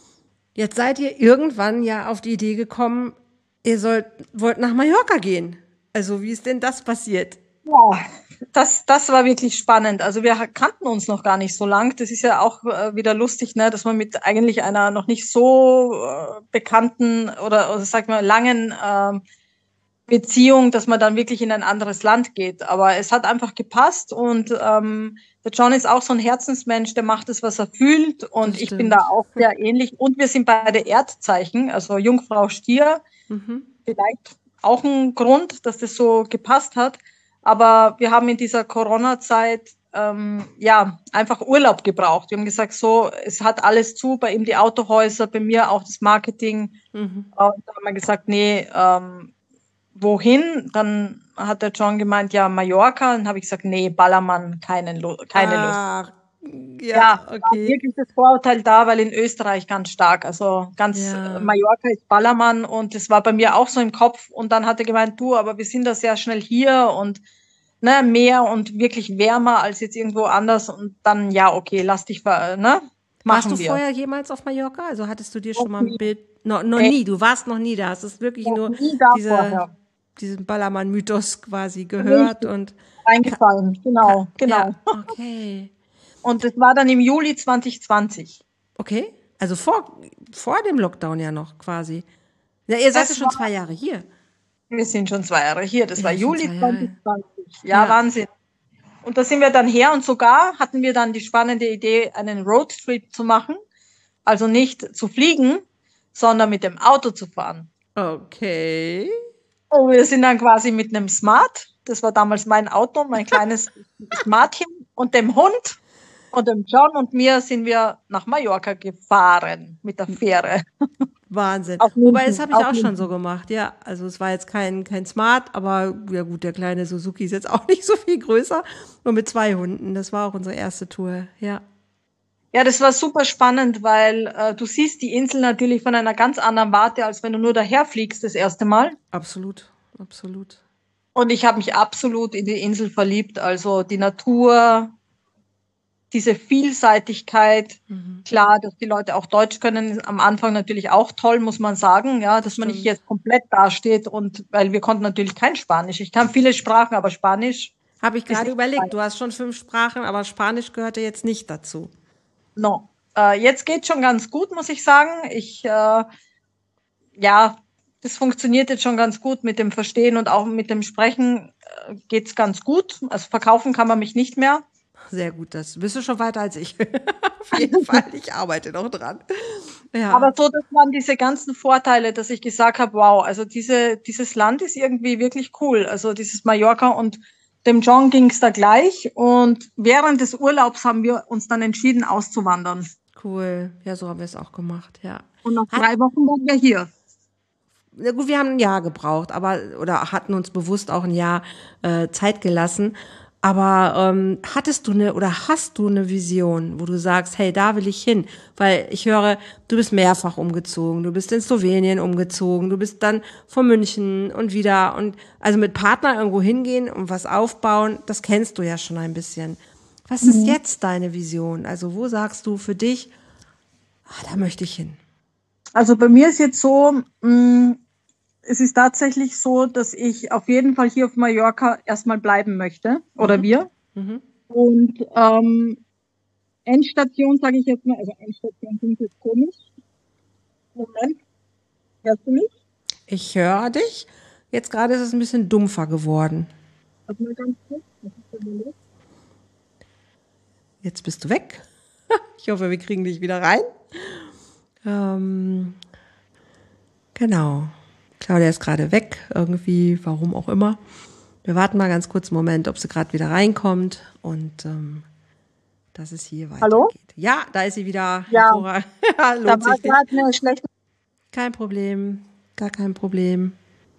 Jetzt seid ihr irgendwann ja auf die Idee gekommen, ihr sollt, wollt nach Mallorca gehen. Also wie ist denn das passiert? Ja, das, das war wirklich spannend. Also wir kannten uns noch gar nicht so lang. Das ist ja auch äh, wieder lustig, ne, dass man mit eigentlich einer noch nicht so äh, bekannten oder, oder sag mal langen ähm, Beziehung, dass man dann wirklich in ein anderes Land geht. Aber es hat einfach gepasst und ähm, der John ist auch so ein Herzensmensch, der macht es, was er fühlt und Das ich bin da stimmt. auch sehr ähnlich. Und wir sind beide Erdzeichen, also Jungfrau Stier. Mhm. Vielleicht auch ein Grund, dass das so gepasst hat. Aber wir haben in dieser Corona-Zeit ähm, ja einfach Urlaub gebraucht. Wir haben gesagt, so, es hat alles zu, bei ihm die Autohäuser, bei mir auch das Marketing. Mhm. Und da haben wir gesagt, nee, ähm, wohin? Dann hat der John gemeint, ja, Mallorca. Dann habe ich gesagt, nee, Ballermann, keine, Lu keine Lust. Ah, ja, Ja, war okay. wirklich das Vorurteil da, weil in Österreich ganz stark, also ganz äh, Ja. Mallorca ist Ballermann und das war bei mir auch so im Kopf und dann hat er gemeint, du, aber wir sind da sehr schnell hier und ne, mehr und wirklich wärmer als jetzt irgendwo anders und dann, ja, okay, lass dich, ver- ne, Warst du machen wir. vorher jemals auf Mallorca? Also hattest du dir Noch schon mal ein nie, Bild? No, noch ey, nie, du warst noch nie da. Es ist wirklich noch nur nie da diese, vorher. diesen Ballermann-Mythos quasi gehört Richtig, und ka, eingefallen, ka, genau, ja, genau. okay. Und das war dann im Juli zwanzig zwanzig. Okay. Also vor, vor dem Lockdown ja noch quasi. Ja, ihr seid ja Das schon war, zwei Jahre hier. wir sind schon zwei Jahre hier, das Ihr war seid schon Juli zwei zwanzig Jahre. zwanzig. Ja, Ja. Wahnsinn. Und da sind wir dann her und sogar hatten wir dann die spannende Idee, einen Roadtrip zu machen. Also nicht zu fliegen, sondern mit dem Auto zu fahren. Okay. Und wir sind dann quasi mit einem Smart, das war damals mein Auto, mein kleines Smartchen und dem Hund und dem John und mir sind wir nach Mallorca gefahren mit der Fähre. Wahnsinn. Auf Wobei, das München, habe ich auf auch schon München. so gemacht, ja. Also es war jetzt kein, kein Smart, aber ja gut, der kleine Suzuki ist jetzt auch nicht so viel größer. Nur mit zwei Hunden. Das war auch unsere erste Tour, ja. Ja, das war super spannend, weil äh, du siehst die Insel natürlich von einer ganz anderen Warte, als wenn du nur daherfliegst das erste Mal. Absolut, absolut. Und ich habe mich absolut in die Insel verliebt. Also die Natur, diese Vielseitigkeit. Mhm. Klar, dass die Leute auch Deutsch können, ist am Anfang natürlich auch toll, muss man sagen, ja, Das dass man nicht stimmt. jetzt komplett dasteht und weil wir konnten natürlich kein Spanisch. Ich kann viele Sprachen, aber Spanisch Habe ich ist gerade nicht überlegt. mein. Du hast schon fünf Sprachen, aber Spanisch gehörte jetzt nicht dazu. No. Äh, jetzt geht schon ganz gut, muss ich sagen. Ich, äh, ja, das funktioniert jetzt schon ganz gut mit dem Verstehen und auch mit dem Sprechen äh, geht's ganz gut. Also verkaufen kann man mich nicht mehr. Sehr gut, das bist du schon weiter als ich. Auf jeden Fall, ich arbeite noch dran. Ja, Aber so, das waren diese ganzen Vorteile, dass ich gesagt habe, wow, also diese, dieses Land ist irgendwie wirklich cool. Also dieses Mallorca und dem John ging's da gleich. Und während des Urlaubs haben wir uns dann entschieden, auszuwandern. cool. Ja, so haben wir es auch gemacht, ja. Und nach Hat, drei Wochen waren wir hier. na gut, wir haben ein Jahr gebraucht, aber oder hatten uns bewusst auch ein Jahr äh, Zeit gelassen. Aber ähm, hattest du eine oder hast du eine Vision, wo du sagst, hey, da will ich hin? Weil ich höre, du bist mehrfach umgezogen, du bist in Slowenien umgezogen, du bist dann von München und wieder und also mit Partner irgendwo hingehen und was aufbauen, das kennst du ja schon ein bisschen. Was ist jetzt deine Vision? Also wo sagst du für dich, ah, da möchte ich hin? Also bei mir ist jetzt so, mh, es ist tatsächlich so, dass ich auf jeden Fall hier auf Mallorca erstmal bleiben möchte. Oder wir. Mhm. Und ähm, Endstation, sage ich jetzt mal, also Endstation klingt jetzt komisch. Moment, hörst du mich? Ich höre dich. Jetzt gerade ist es ein bisschen dumpfer geworden. Warte mal ganz kurz. Was ist denn da los? Jetzt bist du weg. Ich hoffe, wir kriegen dich wieder rein. Ähm, genau. Claudia ist gerade weg, irgendwie, warum auch immer. Wir warten mal ganz kurz einen Moment, ob sie gerade wieder reinkommt und ähm, dass es hier Hallo? weitergeht. Ja, da ist sie wieder. Ja, Hervorragend. da Lohnt war sich nicht. gerade eine schlechte. Kein Problem. Gar kein Problem.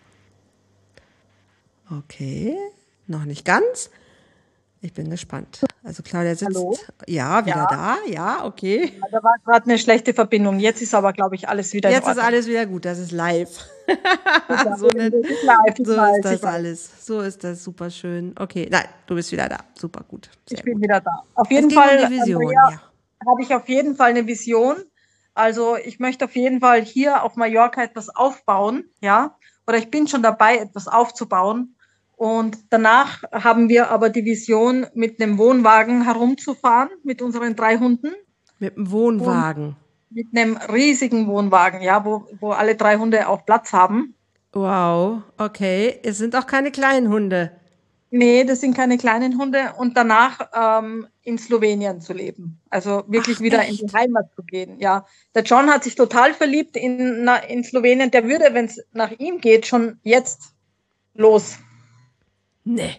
Okay, noch nicht ganz. Ich bin gespannt. Also Claudia Hallo? sitzt, ja, Ja, wieder da. Ja, okay. da war gerade eine schlechte Verbindung. Jetzt ist aber, glaube ich, alles wieder in Jetzt ist Ordnung. alles wieder gut. Das ist live. Super. So, ne, Das ist live, ich so ist weiß, ich das weiß. alles. So ist das super schön. Okay, nein, du bist wieder da. Super gut. Ich Sehr bin gut. wieder da. Auf Es jeden ging um Fall, die Vision, Andrea, ja. habe ich auf jeden Fall eine Vision. Also ich möchte auf jeden Fall hier auf Mallorca etwas aufbauen, ja. Oder ich bin schon dabei, etwas aufzubauen. Und danach haben wir aber die Vision, mit einem Wohnwagen herumzufahren, mit unseren drei Hunden. Mit dem Und Wohnwagen. mit einem riesigen Wohnwagen, ja, wo, wo alle drei Hunde auch Platz haben. Wow, okay. Es sind auch keine kleinen Hunde. Nee, das sind keine kleinen Hunde. Und danach ähm, in Slowenien zu leben. Also wirklich Ach, wieder in die echt? Heimat zu gehen. Ja, der John hat sich total verliebt in, na, in Slowenien. Der würde, wenn es nach ihm geht, schon jetzt los. Nee.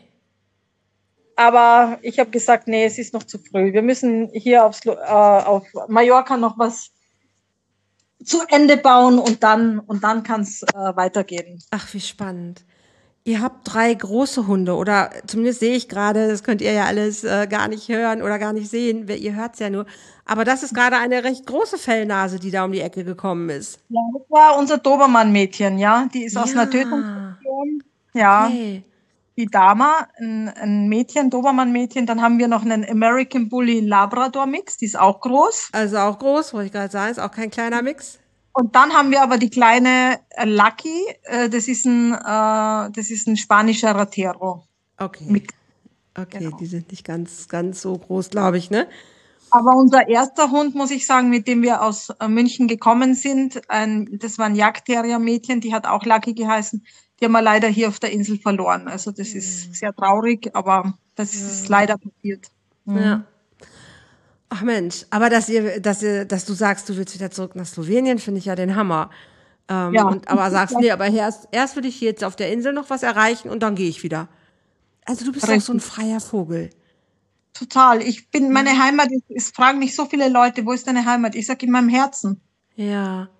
Aber ich habe gesagt, nee, es ist noch zu früh. Wir müssen hier auf, Slo äh, auf Mallorca noch was zu Ende bauen und dann, und dann kann es äh, weitergehen. Ach, wie spannend. Ihr habt drei große Hunde oder zumindest sehe ich gerade, das könnt ihr ja alles äh, gar nicht hören oder gar nicht sehen, wer- ihr hört es ja nur. Aber das ist gerade eine recht große Fellnase, die da um die Ecke gekommen ist. Ja, das war unser Dobermann-Mädchen, ja. Die ist aus einer Ja, Tötungsstation. Ja, okay. die Dama, ein, ein Mädchen, Dobermann-Mädchen. Dann haben wir noch einen American Bully Labrador Mix, die ist auch groß. Also auch groß, wollte ich gerade sagen, ist auch kein kleiner Mix. Und dann haben wir aber die kleine äh, Lucky, äh, das ist ein, äh, das ist ein spanischer Ratero Okay, Mix, okay, genau. die sind nicht ganz, ganz so groß, glaube ich, ne? Aber unser erster Hund, muss ich sagen, mit dem wir aus äh, München gekommen sind, ein, das war ein Jagdterrier-Mädchen, die hat auch Lucky geheißen. Die haben wir leider hier auf der Insel verloren. Also das ist sehr traurig, aber das ist leider passiert. Ja. Mhm. Ach Mensch, aber dass ihr, dass ihr, dass du sagst, du willst wieder zurück nach Slowenien, finde ich ja den Hammer. Ähm, Ja, und aber sagst, nee, aber erst, erst will ich hier jetzt auf der Insel noch was erreichen und dann gehe ich wieder. Also du bist doch so ein richtig. freier Vogel. Total. Ich bin, meine Heimat ist, es fragen mich so viele Leute, wo ist deine Heimat? Ich sage in meinem Herzen. Ja.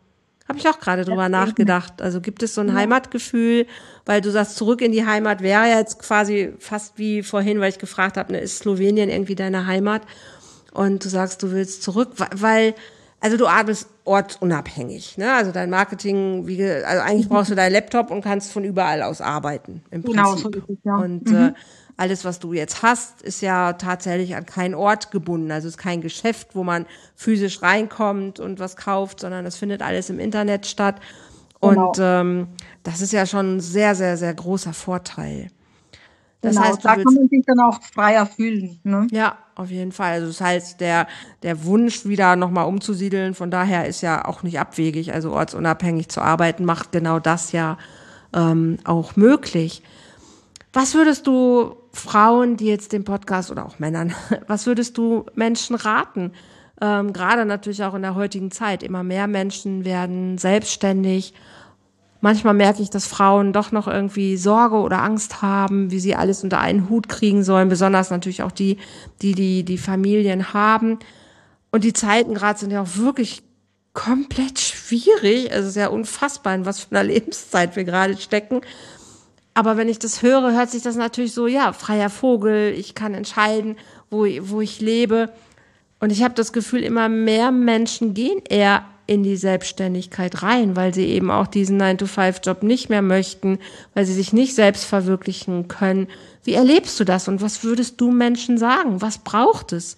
Habe ich auch gerade drüber nachgedacht. Also gibt es so ein ja. Heimatgefühl, weil du sagst, zurück in die Heimat wäre ja jetzt quasi fast wie vorhin, weil ich gefragt habe, ne, ist Slowenien irgendwie deine Heimat? Und du sagst, du willst zurück, weil, also du arbeitest ortsunabhängig, ne? Also dein Marketing, wie, also eigentlich brauchst du deinen Laptop und kannst von überall aus arbeiten, im Prinzip. Genau, so ist es, ja. Und mhm. äh, alles, was du jetzt hast, ist ja tatsächlich an keinen Ort gebunden. Also es ist kein Geschäft, wo man physisch reinkommt und was kauft, sondern es findet alles im Internet statt. Genau. Und ähm, das ist ja schon ein sehr, sehr, sehr großer Vorteil. Das genau, heißt, da willst, kann man sich dann auch freier fühlen. Ne? Ja, auf jeden Fall. Also das heißt, der, der Wunsch, wieder nochmal umzusiedeln, von daher ist ja auch nicht abwegig. Also ortsunabhängig zu arbeiten, macht genau das ja ähm, auch möglich. Was würdest du Frauen, die jetzt den Podcast oder auch Männern, was würdest du Menschen raten? Ähm, gerade natürlich auch in der heutigen Zeit. Immer mehr Menschen werden selbstständig. Manchmal merke ich, dass Frauen doch noch irgendwie Sorge oder Angst haben, wie sie alles unter einen Hut kriegen sollen. Besonders natürlich auch die, die die, die Familien haben. Und die Zeiten gerade sind ja auch wirklich komplett schwierig. Also es ist ja unfassbar, in was für einer Lebenszeit wir gerade stecken. Aber wenn ich das höre, hört sich das natürlich so, ja, freier Vogel, ich kann entscheiden, wo, wo ich lebe. Und ich habe das Gefühl, immer mehr Menschen gehen eher in die Selbstständigkeit rein, weil sie eben auch diesen nine to five Job nicht mehr möchten, weil sie sich nicht selbst verwirklichen können. Wie erlebst du das und was würdest du Menschen sagen? Was braucht es?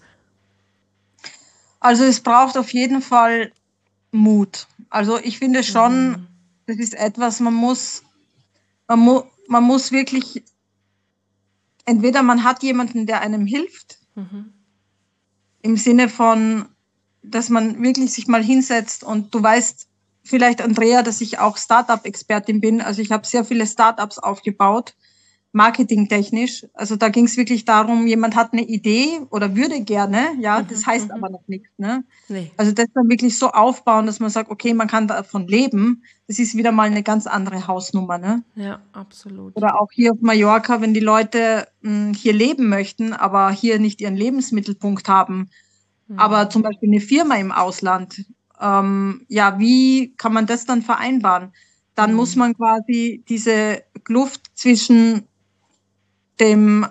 Also es braucht auf jeden Fall Mut. Also ich finde schon, mhm. das ist etwas, man muss, man muss, man muss wirklich, entweder man hat jemanden, der einem hilft, mhm. im Sinne von, dass man wirklich sich mal hinsetzt und du weißt vielleicht, Andrea, dass ich auch Startup-Expertin bin. Also ich habe sehr viele Startups aufgebaut, marketingtechnisch. Also da ging es wirklich darum, jemand hat eine Idee oder würde gerne, ja, mhm, das heißt mhm. aber noch nichts. Ne? Nee. Also das dann wirklich so aufbauen, dass man sagt, okay, man kann davon leben. Das ist wieder mal eine ganz andere Hausnummer. Ne? Ja, absolut. Oder auch hier auf Mallorca, wenn die Leute mh, hier leben möchten, aber hier nicht ihren Lebensmittelpunkt haben, mhm. aber zum Beispiel eine Firma im Ausland, ähm, ja, wie kann man das dann vereinbaren? Dann mhm. muss man quasi diese Kluft zwischen dem,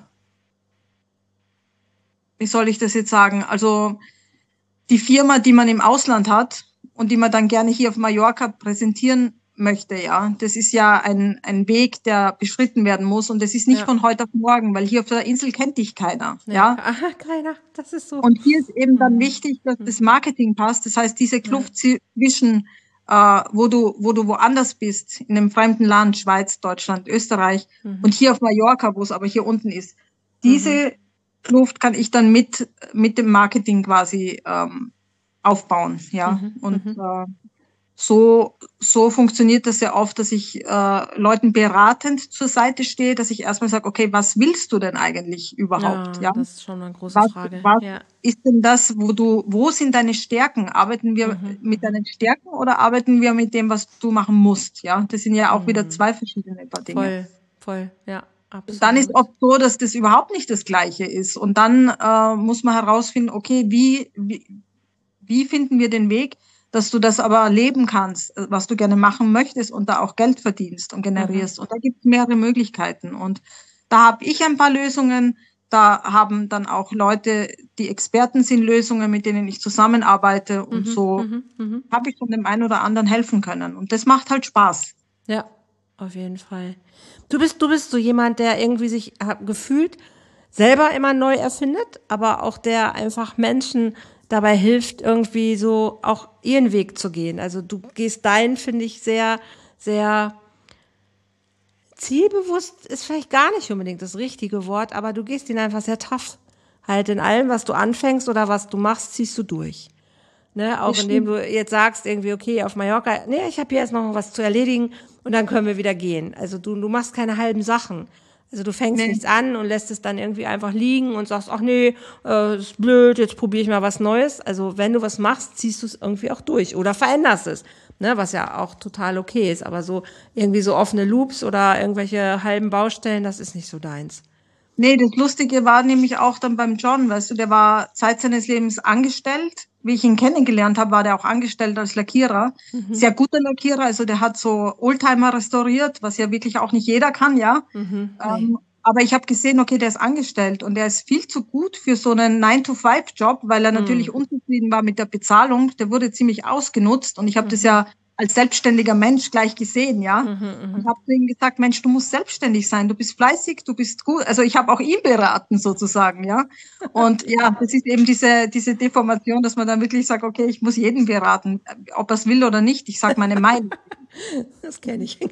wie soll ich das jetzt sagen, also die Firma, die man im Ausland hat und die man dann gerne hier auf Mallorca präsentieren möchte, ja, das ist ja ein, ein Weg, der beschritten werden muss und das ist nicht ja. von heute auf morgen, weil hier auf der Insel kennt dich keiner, ja. ja? Aha, keiner, das ist so. Und hier ist eben dann mhm. wichtig, dass das Marketing passt, das heißt, diese Kluft ja. zwischen, äh, wo du, wo du woanders bist, in einem fremden Land, Schweiz, Deutschland, Österreich mhm. und hier auf Mallorca, wo es aber hier unten ist, diese mhm. Kluft kann ich dann mit, mit dem Marketing quasi ähm, aufbauen, ja, mhm. und mhm. Äh, So, so funktioniert das ja oft, dass ich äh, Leuten beratend zur Seite stehe, dass ich erstmal sage, okay, was willst du denn eigentlich überhaupt? Ja, ja? Das ist schon eine große was, Frage. Was ja. ist denn das, wo du, wo sind deine Stärken? Arbeiten wir mhm, mit deinen Stärken oder arbeiten wir mit dem, was du machen musst? Ja, das sind ja auch mhm. wieder zwei verschiedene Paar Dinge. Voll, voll, ja. Absolut. Und dann ist oft so, dass das überhaupt nicht das Gleiche ist. Und dann äh, muss man herausfinden, okay, wie, wie, wie finden wir den Weg, dass du das aber leben kannst, was du gerne machen möchtest und da auch Geld verdienst und generierst. Mhm. Und da gibt es mehrere Möglichkeiten. Und da habe ich ein paar Lösungen. Da haben dann auch Leute, die Experten sind, Lösungen, mit denen ich zusammenarbeite. Und mhm, so mhm, mhm. habe ich schon dem einen oder anderen helfen können. Und das macht halt Spaß. Ja, auf jeden Fall. Du bist, du bist so jemand, der irgendwie sich gefühlt selber immer neu erfindet, aber auch der einfach Menschen dabei hilft, irgendwie so auch ihren Weg zu gehen. Also du gehst deinen, finde ich, sehr, sehr zielbewusst, ist vielleicht gar nicht unbedingt das richtige Wort, aber du gehst ihn einfach sehr tough. Halt in allem, was du anfängst oder was du machst, ziehst du durch. Ne, auch indem du jetzt sagst irgendwie, okay, auf Mallorca, nee, ich habe hier erst noch was zu erledigen und dann können wir wieder gehen. Also du, du machst keine halben Sachen. Also du fängst nee. nichts an und lässt es dann irgendwie einfach liegen und sagst, ach nee, äh, ist blöd, jetzt probiere ich mal was Neues. Also wenn du was machst, ziehst du es irgendwie auch durch oder veränderst es, ne, was ja auch total okay ist. Aber so irgendwie so offene Loops oder irgendwelche halben Baustellen, das ist nicht so deins. Nee, das Lustige war nämlich auch dann beim John, weißt du, der war Zeit seines Lebens angestellt wie ich ihn kennengelernt habe, war der auch angestellt als Lackierer. Mhm. Sehr guter Lackierer, also der hat so Oldtimer restauriert, was ja wirklich auch nicht jeder kann, ja. Mhm. Nee. Ähm, aber ich habe gesehen, okay, der ist angestellt und der ist viel zu gut für so einen nine to five Job, weil er natürlich Mhm. unzufrieden war mit der Bezahlung. Der wurde ziemlich ausgenutzt und ich habe Mhm. das ja als selbstständiger Mensch gleich gesehen, ja. Mhm. Und habe zu ihm gesagt, Mensch, du musst selbstständig sein, du bist fleißig, du bist gut. Also ich habe auch ihn beraten sozusagen, ja. Und ja, das ist eben diese diese Deformation, dass man dann wirklich sagt, okay, ich muss jeden beraten, ob er es will oder nicht. Ich sage meine Meinung. Das kenne ich.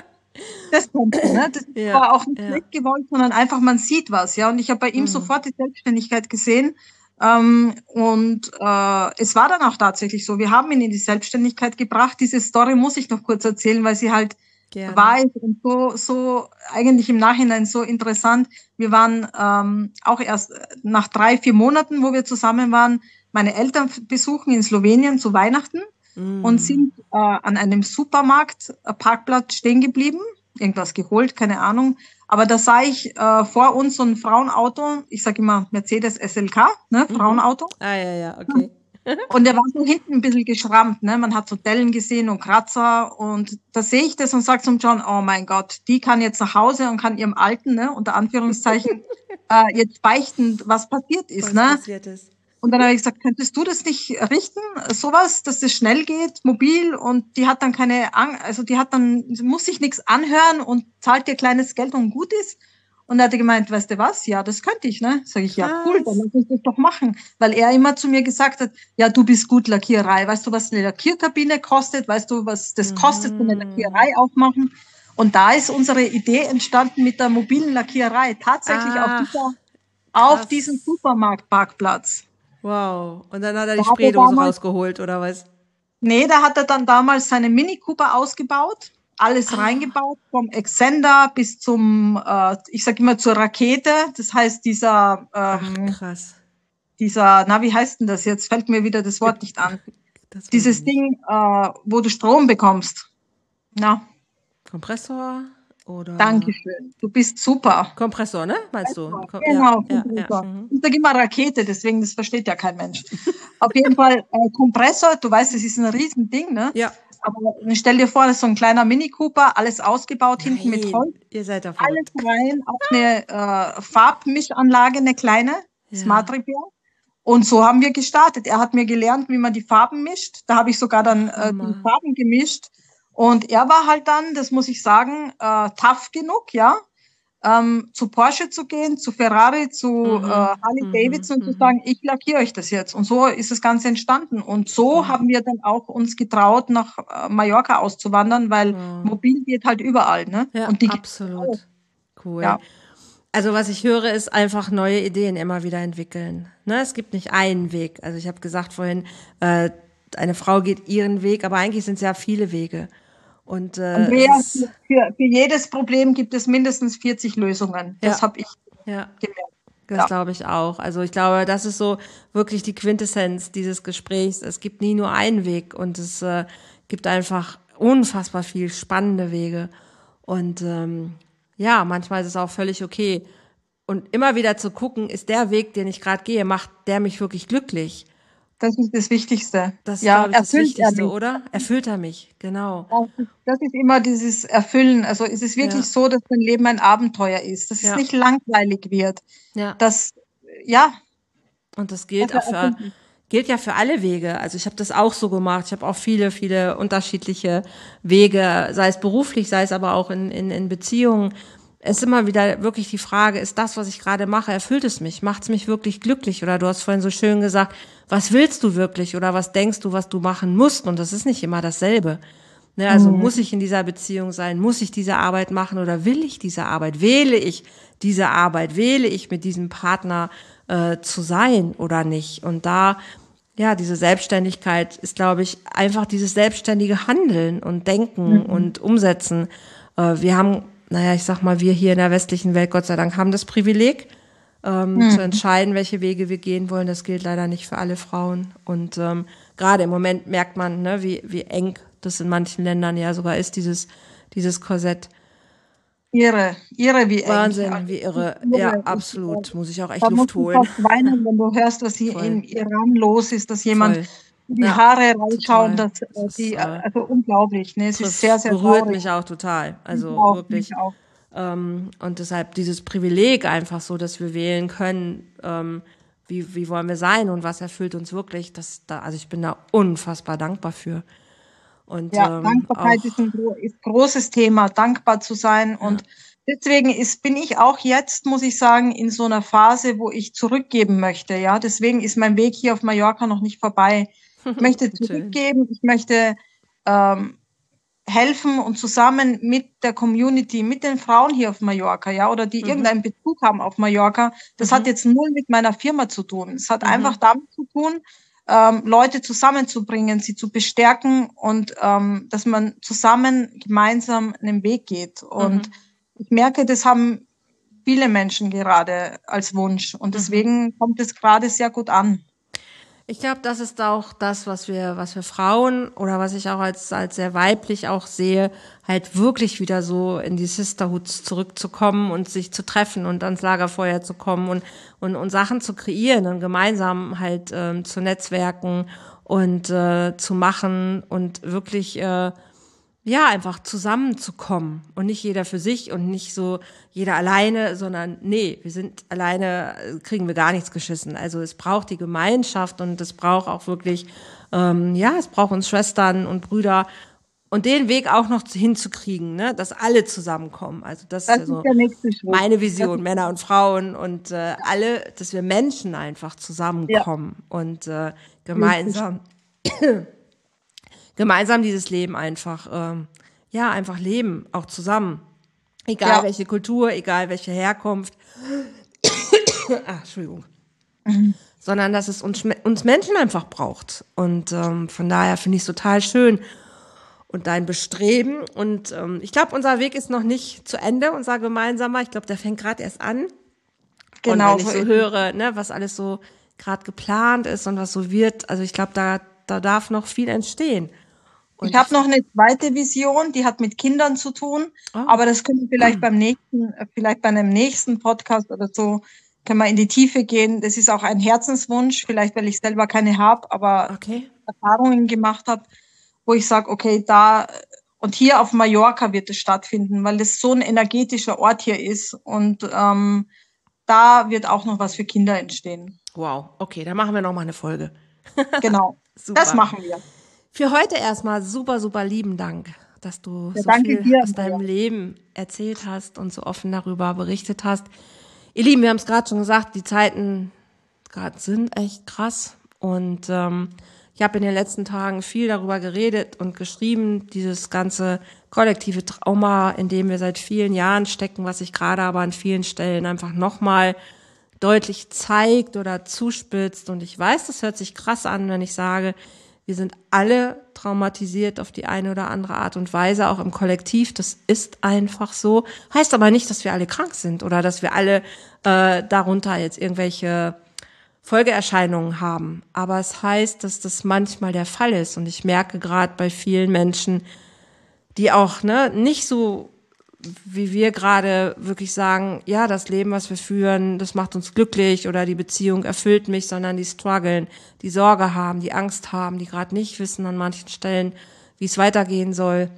Das kommt, ne? Das Ja, war auch nicht ja. schlecht gewollt, sondern einfach, man sieht was, ja. Und ich habe bei ihm Mhm. sofort die Selbstständigkeit gesehen. Ähm, und äh, es war dann auch tatsächlich so. Wir haben ihn in die Selbstständigkeit gebracht. Diese Story muss ich noch kurz erzählen, weil sie halt Gerne. wahr ist und so, so eigentlich im Nachhinein so interessant. Wir waren ähm, auch erst nach drei, vier Monaten, wo wir zusammen waren, meine Eltern besuchen in Slowenien zu Weihnachten Mhm. und sind äh, an einem Supermarkt-Parkplatz stehen geblieben, irgendwas geholt, keine Ahnung. Aber da sah ich äh, vor uns so ein Frauenauto, ich sage immer Mercedes S L K, ne, Mhm. Frauenauto. Ah, ja, ja, okay. Und der war so hinten ein bisschen geschrammt, ne? Man hat so Dellen gesehen und Kratzer. Und da sehe ich das und sage zum John, oh mein Gott, die kann jetzt nach Hause und kann ihrem Alten, ne, unter Anführungszeichen, äh, jetzt beichten, was passiert ist, Was ne? passiert ist. Und dann habe ich gesagt, könntest du das nicht richten, sowas, dass das schnell geht, mobil, und die hat dann keine Angst, also die hat dann, muss sich nichts anhören und zahlt dir kleines Geld und gut ist. Und er hatte gemeint, weißt du was, ja, das könnte ich, ne? Sag ich, ja, cool, dann Krass. lass uns das doch machen. Weil er immer zu mir gesagt hat, ja, du bist gut Lackiererei, weißt du, was eine Lackierkabine kostet, weißt du, was das kostet, so eine Mhm. Lackiererei aufmachen. Und da ist unsere Idee entstanden mit der mobilen Lackiererei, tatsächlich auf Ach, dieser, auf krass. diesem Supermarktparkplatz. Wow. Und dann hat er die Da hat er Spraydose damals, rausgeholt, oder was? nee, da hat er dann damals seine Mini Cooper ausgebaut, alles Ah, reingebaut, vom Exzender bis zum, äh, ich sag immer zur Rakete. Das heißt, dieser, ach, ähm, krass. dieser, na, wie heißt denn das jetzt? Fällt mir wieder das Wort nicht an. Das weiß ich Dieses nicht. Ding, äh, wo du Strom bekommst. Na, Kompressor oder Dankeschön. Du bist super. Kompressor, ne? Meinst du? Kom ja, Genau, ja, ja. Kompressor. Mhm. Ich sage immer Rakete, deswegen, das versteht ja kein Mensch. Auf jeden Fall äh, Kompressor, du weißt, das ist ein Riesending, ne? Ja. Aber stell dir vor, das ist so ein kleiner Mini Cooper, alles ausgebaut, hinten mit Holz, Nein, ihr seid da alles verrückt. rein, auch eine äh, Farbmischanlage, eine kleine, Smart Ja. Repair. Und so haben wir gestartet. Er hat mir gelernt, wie man die Farben mischt. Da habe ich sogar dann Ach, äh, die Hammer. Farben gemischt. Und er war halt dann, das muss ich sagen, äh, tough genug, ja, ähm, zu Porsche zu gehen, zu Ferrari, zu äh, Mhm. Harley Mhm. Davidson und zu Mhm. sagen, ich lackiere euch das jetzt. Und so ist das Ganze entstanden. Und so Wow. haben wir dann auch uns getraut, nach äh, Mallorca auszuwandern, weil Wow. mobil geht halt überall, ne? Ja, Und digital auch. absolut. Cool. Ja. Also was ich höre, ist einfach neue Ideen immer wieder entwickeln. Ne? Es gibt nicht einen Weg. Also ich habe gesagt vorhin, äh, eine Frau geht ihren Weg, aber eigentlich sind es ja viele Wege. Und äh, es Andrea, ist, für, für jedes Problem gibt es mindestens vierzig Lösungen. Das ja, habe ich ja, gemerkt. das Ja. glaube ich auch. Also ich glaube, das ist so wirklich die Quintessenz dieses Gesprächs. Es gibt nie nur einen Weg und es äh, gibt einfach unfassbar viel spannende Wege. Und ähm, ja, manchmal ist es auch völlig okay. Und immer wieder zu gucken, ist der Weg, den ich gerade gehe, macht der mich wirklich glücklich? Das ist das Wichtigste. Das ist, Ja, glaube ich, das erfüllt er Wichtigste, mich. oder? Erfüllt er mich, genau. Das ist, das ist immer dieses Erfüllen. Also es ist wirklich Ja, so, dass dein Leben ein Abenteuer ist, dass es ja, nicht langweilig wird. ja. Das, ja, Und das gilt also auch für, erfüllt mich. gilt ja für alle Wege. Also ich habe das auch so gemacht. Ich habe auch viele, viele unterschiedliche Wege, sei es beruflich, sei es aber auch in, in, in Beziehungen. Es ist immer wieder wirklich die Frage, ist das, was ich gerade mache, erfüllt es mich? Macht es mich wirklich glücklich? Oder du hast vorhin so schön gesagt, was willst du wirklich? Oder was denkst du, was du machen musst? Und das ist nicht immer dasselbe. Ne, also Mhm. muss ich in dieser Beziehung sein? Muss ich diese Arbeit machen oder will ich diese Arbeit? Wähle ich diese Arbeit? Wähle ich mit diesem Partner äh, zu sein oder nicht? Und da, ja, diese Selbstständigkeit ist, glaube ich, einfach dieses selbstständige Handeln und Denken Mhm. und Umsetzen. Äh, wir haben, naja, ich sag mal, wir hier in der westlichen Welt, Gott sei Dank, haben das Privileg, ähm, zu Mhm. entscheiden, welche Wege wir gehen wollen. Das gilt leider nicht für alle Frauen. Und ähm, gerade im Moment merkt man, ne, wie, wie eng das in manchen Ländern ja sogar ist, dieses, dieses Korsett. Irre, irre wie eng. Wahnsinn, Also, wie irre. irre. Ja, Ich, absolut. äh, Muss ich auch echt da musst Luft du holen. fast weinen, wenn du hörst, was hier Voll. im Iran los ist, dass jemand Voll. die Ja, Haare rausschauen, total. dass äh, Das ist, die, äh, äh, also unglaublich, ne? Es ist sehr, trifft, sehr berührt traurig. mich auch total. Mich Also auch, mich wirklich. auch. Ähm, und deshalb dieses Privileg einfach so, dass wir wählen können, ähm, wie, wie wollen wir sein und was erfüllt uns wirklich. Das, da, also ich bin da unfassbar dankbar für. Und Ja, ähm, Dankbarkeit ist auch, ein gro ist großes Thema, dankbar zu sein. ja, Und deswegen ist, bin ich auch jetzt, muss ich sagen, in so einer Phase, wo ich zurückgeben möchte. Ja, deswegen ist mein Weg hier auf Mallorca noch nicht vorbei. Ich möchte schön. zurückgeben, ich möchte ähm, helfen und zusammen mit der Community, mit den Frauen hier auf Mallorca, ja, oder die Mhm, irgendeinen Bezug haben auf Mallorca. Das hat mhm, jetzt null mit meiner Firma zu tun. Es hat mhm, einfach damit zu tun, ähm, Leute zusammenzubringen, sie zu bestärken und ähm, dass man zusammen gemeinsam einen Weg geht. Und mhm, ich merke, das haben viele Menschen gerade als Wunsch und mhm. deswegen kommt es gerade sehr gut an. Ich glaube, das ist auch das, was wir, was wir Frauen oder was ich auch als, als sehr weiblich auch sehe, halt wirklich wieder so in die Sisterhoods zurückzukommen und sich zu treffen und ans Lagerfeuer zu kommen und, und, und Sachen zu kreieren und gemeinsam halt ähm, zu netzwerken und äh, zu machen und wirklich äh, ja, einfach zusammenzukommen und nicht jeder für sich und nicht so jeder alleine, sondern nee, wir sind alleine, äh, kriegen wir gar nichts geschissen. Also es braucht die Gemeinschaft und es braucht auch wirklich, ähm, ja, es braucht uns Schwestern und Brüder und den Weg auch noch hinzukriegen, ne, dass alle zusammenkommen. Also das ist Das ja ist so der nächste Schritt. meine Das Vision, ist, Männer und Frauen und äh, alle, dass wir Menschen einfach ja, zusammenkommen und äh, richtig. gemeinsam gemeinsam dieses Leben einfach, ähm, ja, einfach leben, auch zusammen. Egal Ja. welche Kultur, egal welche Herkunft. Ah, Entschuldigung. Mhm. Sondern dass es uns, uns Menschen einfach braucht. Und ähm, von daher finde ich es total schön. Und dein Bestreben. Und ähm, ich glaube, unser Weg ist noch nicht zu Ende, unser gemeinsamer. Ich glaube, der fängt gerade erst an. Und wenn Genau ich so so ist es. höre, ne, was alles so gerade geplant ist und was so wird, also ich glaube, da, da darf noch viel entstehen. Ich Und habe ich, noch eine zweite Vision, die hat mit Kindern zu tun, oh, aber das können wir vielleicht beim nächsten, äh, vielleicht bei einem nächsten Podcast oder so, können wir in die Tiefe gehen. Das ist auch ein Herzenswunsch, vielleicht weil ich selber keine habe, aber okay. Erfahrungen gemacht habe, wo ich sage, okay, da und hier auf Mallorca wird es stattfinden, weil das so ein energetischer Ort hier ist und ähm, da wird auch noch was für Kinder entstehen. Wow, okay, dann machen wir noch mal eine Folge. Genau, das Super. machen wir. Für heute erstmal super, super lieben Dank, dass du Ja, so danke viel dir, aus Andrea. deinem Leben erzählt hast und so offen darüber berichtet hast. Ihr Lieben, wir haben es gerade schon gesagt, die Zeiten gerade sind echt krass. Und ähm, ich habe in den letzten Tagen viel darüber geredet und geschrieben, dieses ganze kollektive Trauma, in dem wir seit vielen Jahren stecken, was sich gerade aber an vielen Stellen einfach nochmal deutlich zeigt oder zuspitzt. Und ich weiß, das hört sich krass an, wenn ich sage, wir sind alle traumatisiert auf die eine oder andere Art und Weise, auch im Kollektiv. Das ist einfach so. Heißt aber nicht, dass wir alle krank sind oder dass wir alle äh, darunter jetzt irgendwelche Folgeerscheinungen haben. Aber es heißt, dass das manchmal der Fall ist. Und ich merke gerade bei vielen Menschen, die auch ne, nicht so wie wir gerade wirklich sagen, ja, das Leben, was wir führen, das macht uns glücklich oder die Beziehung erfüllt mich, sondern die strugglen, die Sorge haben, die Angst haben, die gerade nicht wissen an manchen Stellen, wie es weitergehen soll.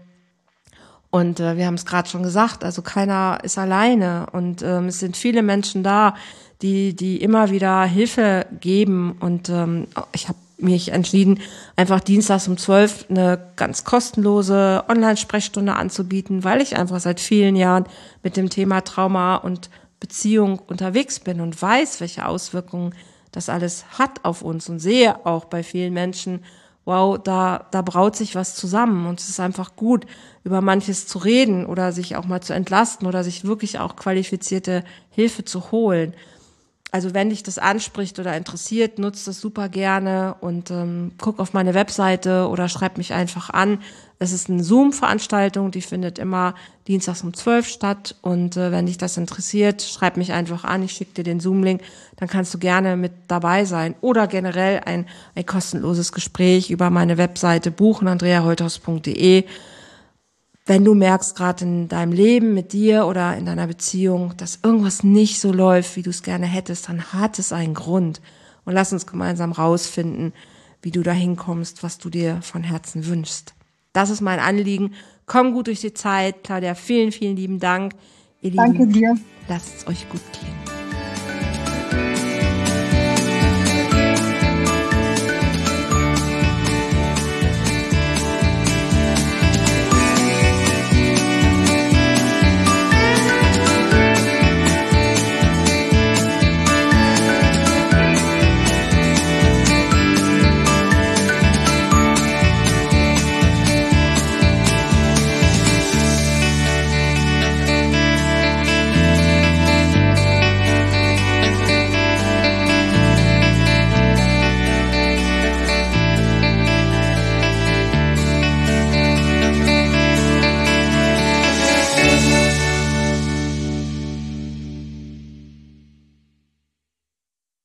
Und äh, wir haben es gerade schon gesagt, also keiner ist alleine und ähm, es sind viele Menschen da, die die immer wieder Hilfe geben und ähm, ich habe mich entschieden, einfach dienstags um zwölf eine ganz kostenlose Online-Sprechstunde anzubieten, weil ich einfach seit vielen Jahren mit dem Thema Trauma und Beziehung unterwegs bin und weiß, welche Auswirkungen das alles hat auf uns und sehe auch bei vielen Menschen, wow, da, da braut sich was zusammen und es ist einfach gut, über manches zu reden oder sich auch mal zu entlasten oder sich wirklich auch qualifizierte Hilfe zu holen. Also wenn dich das anspricht oder interessiert, nutzt das super gerne und ähm, guck auf meine Webseite oder schreib mich einfach an. Es ist eine Zoom-Veranstaltung, die findet immer dienstags um zwölf statt und äh, wenn dich das interessiert, schreib mich einfach an, ich schicke dir den Zoom-Link, dann kannst du gerne mit dabei sein oder generell ein, ein kostenloses Gespräch über meine Webseite buchen, andrea holthaus punkt de. wenn du merkst, gerade in deinem Leben mit dir oder in deiner Beziehung, dass irgendwas nicht so läuft, wie du es gerne hättest, dann hat es einen Grund. Und lass uns gemeinsam rausfinden, wie du dahin kommst, was du dir von Herzen wünschst. Das ist mein Anliegen. Komm gut durch die Zeit. Claudia, vielen, vielen lieben Dank. Ihr Danke Lieben, dir. lasst es euch gut gehen.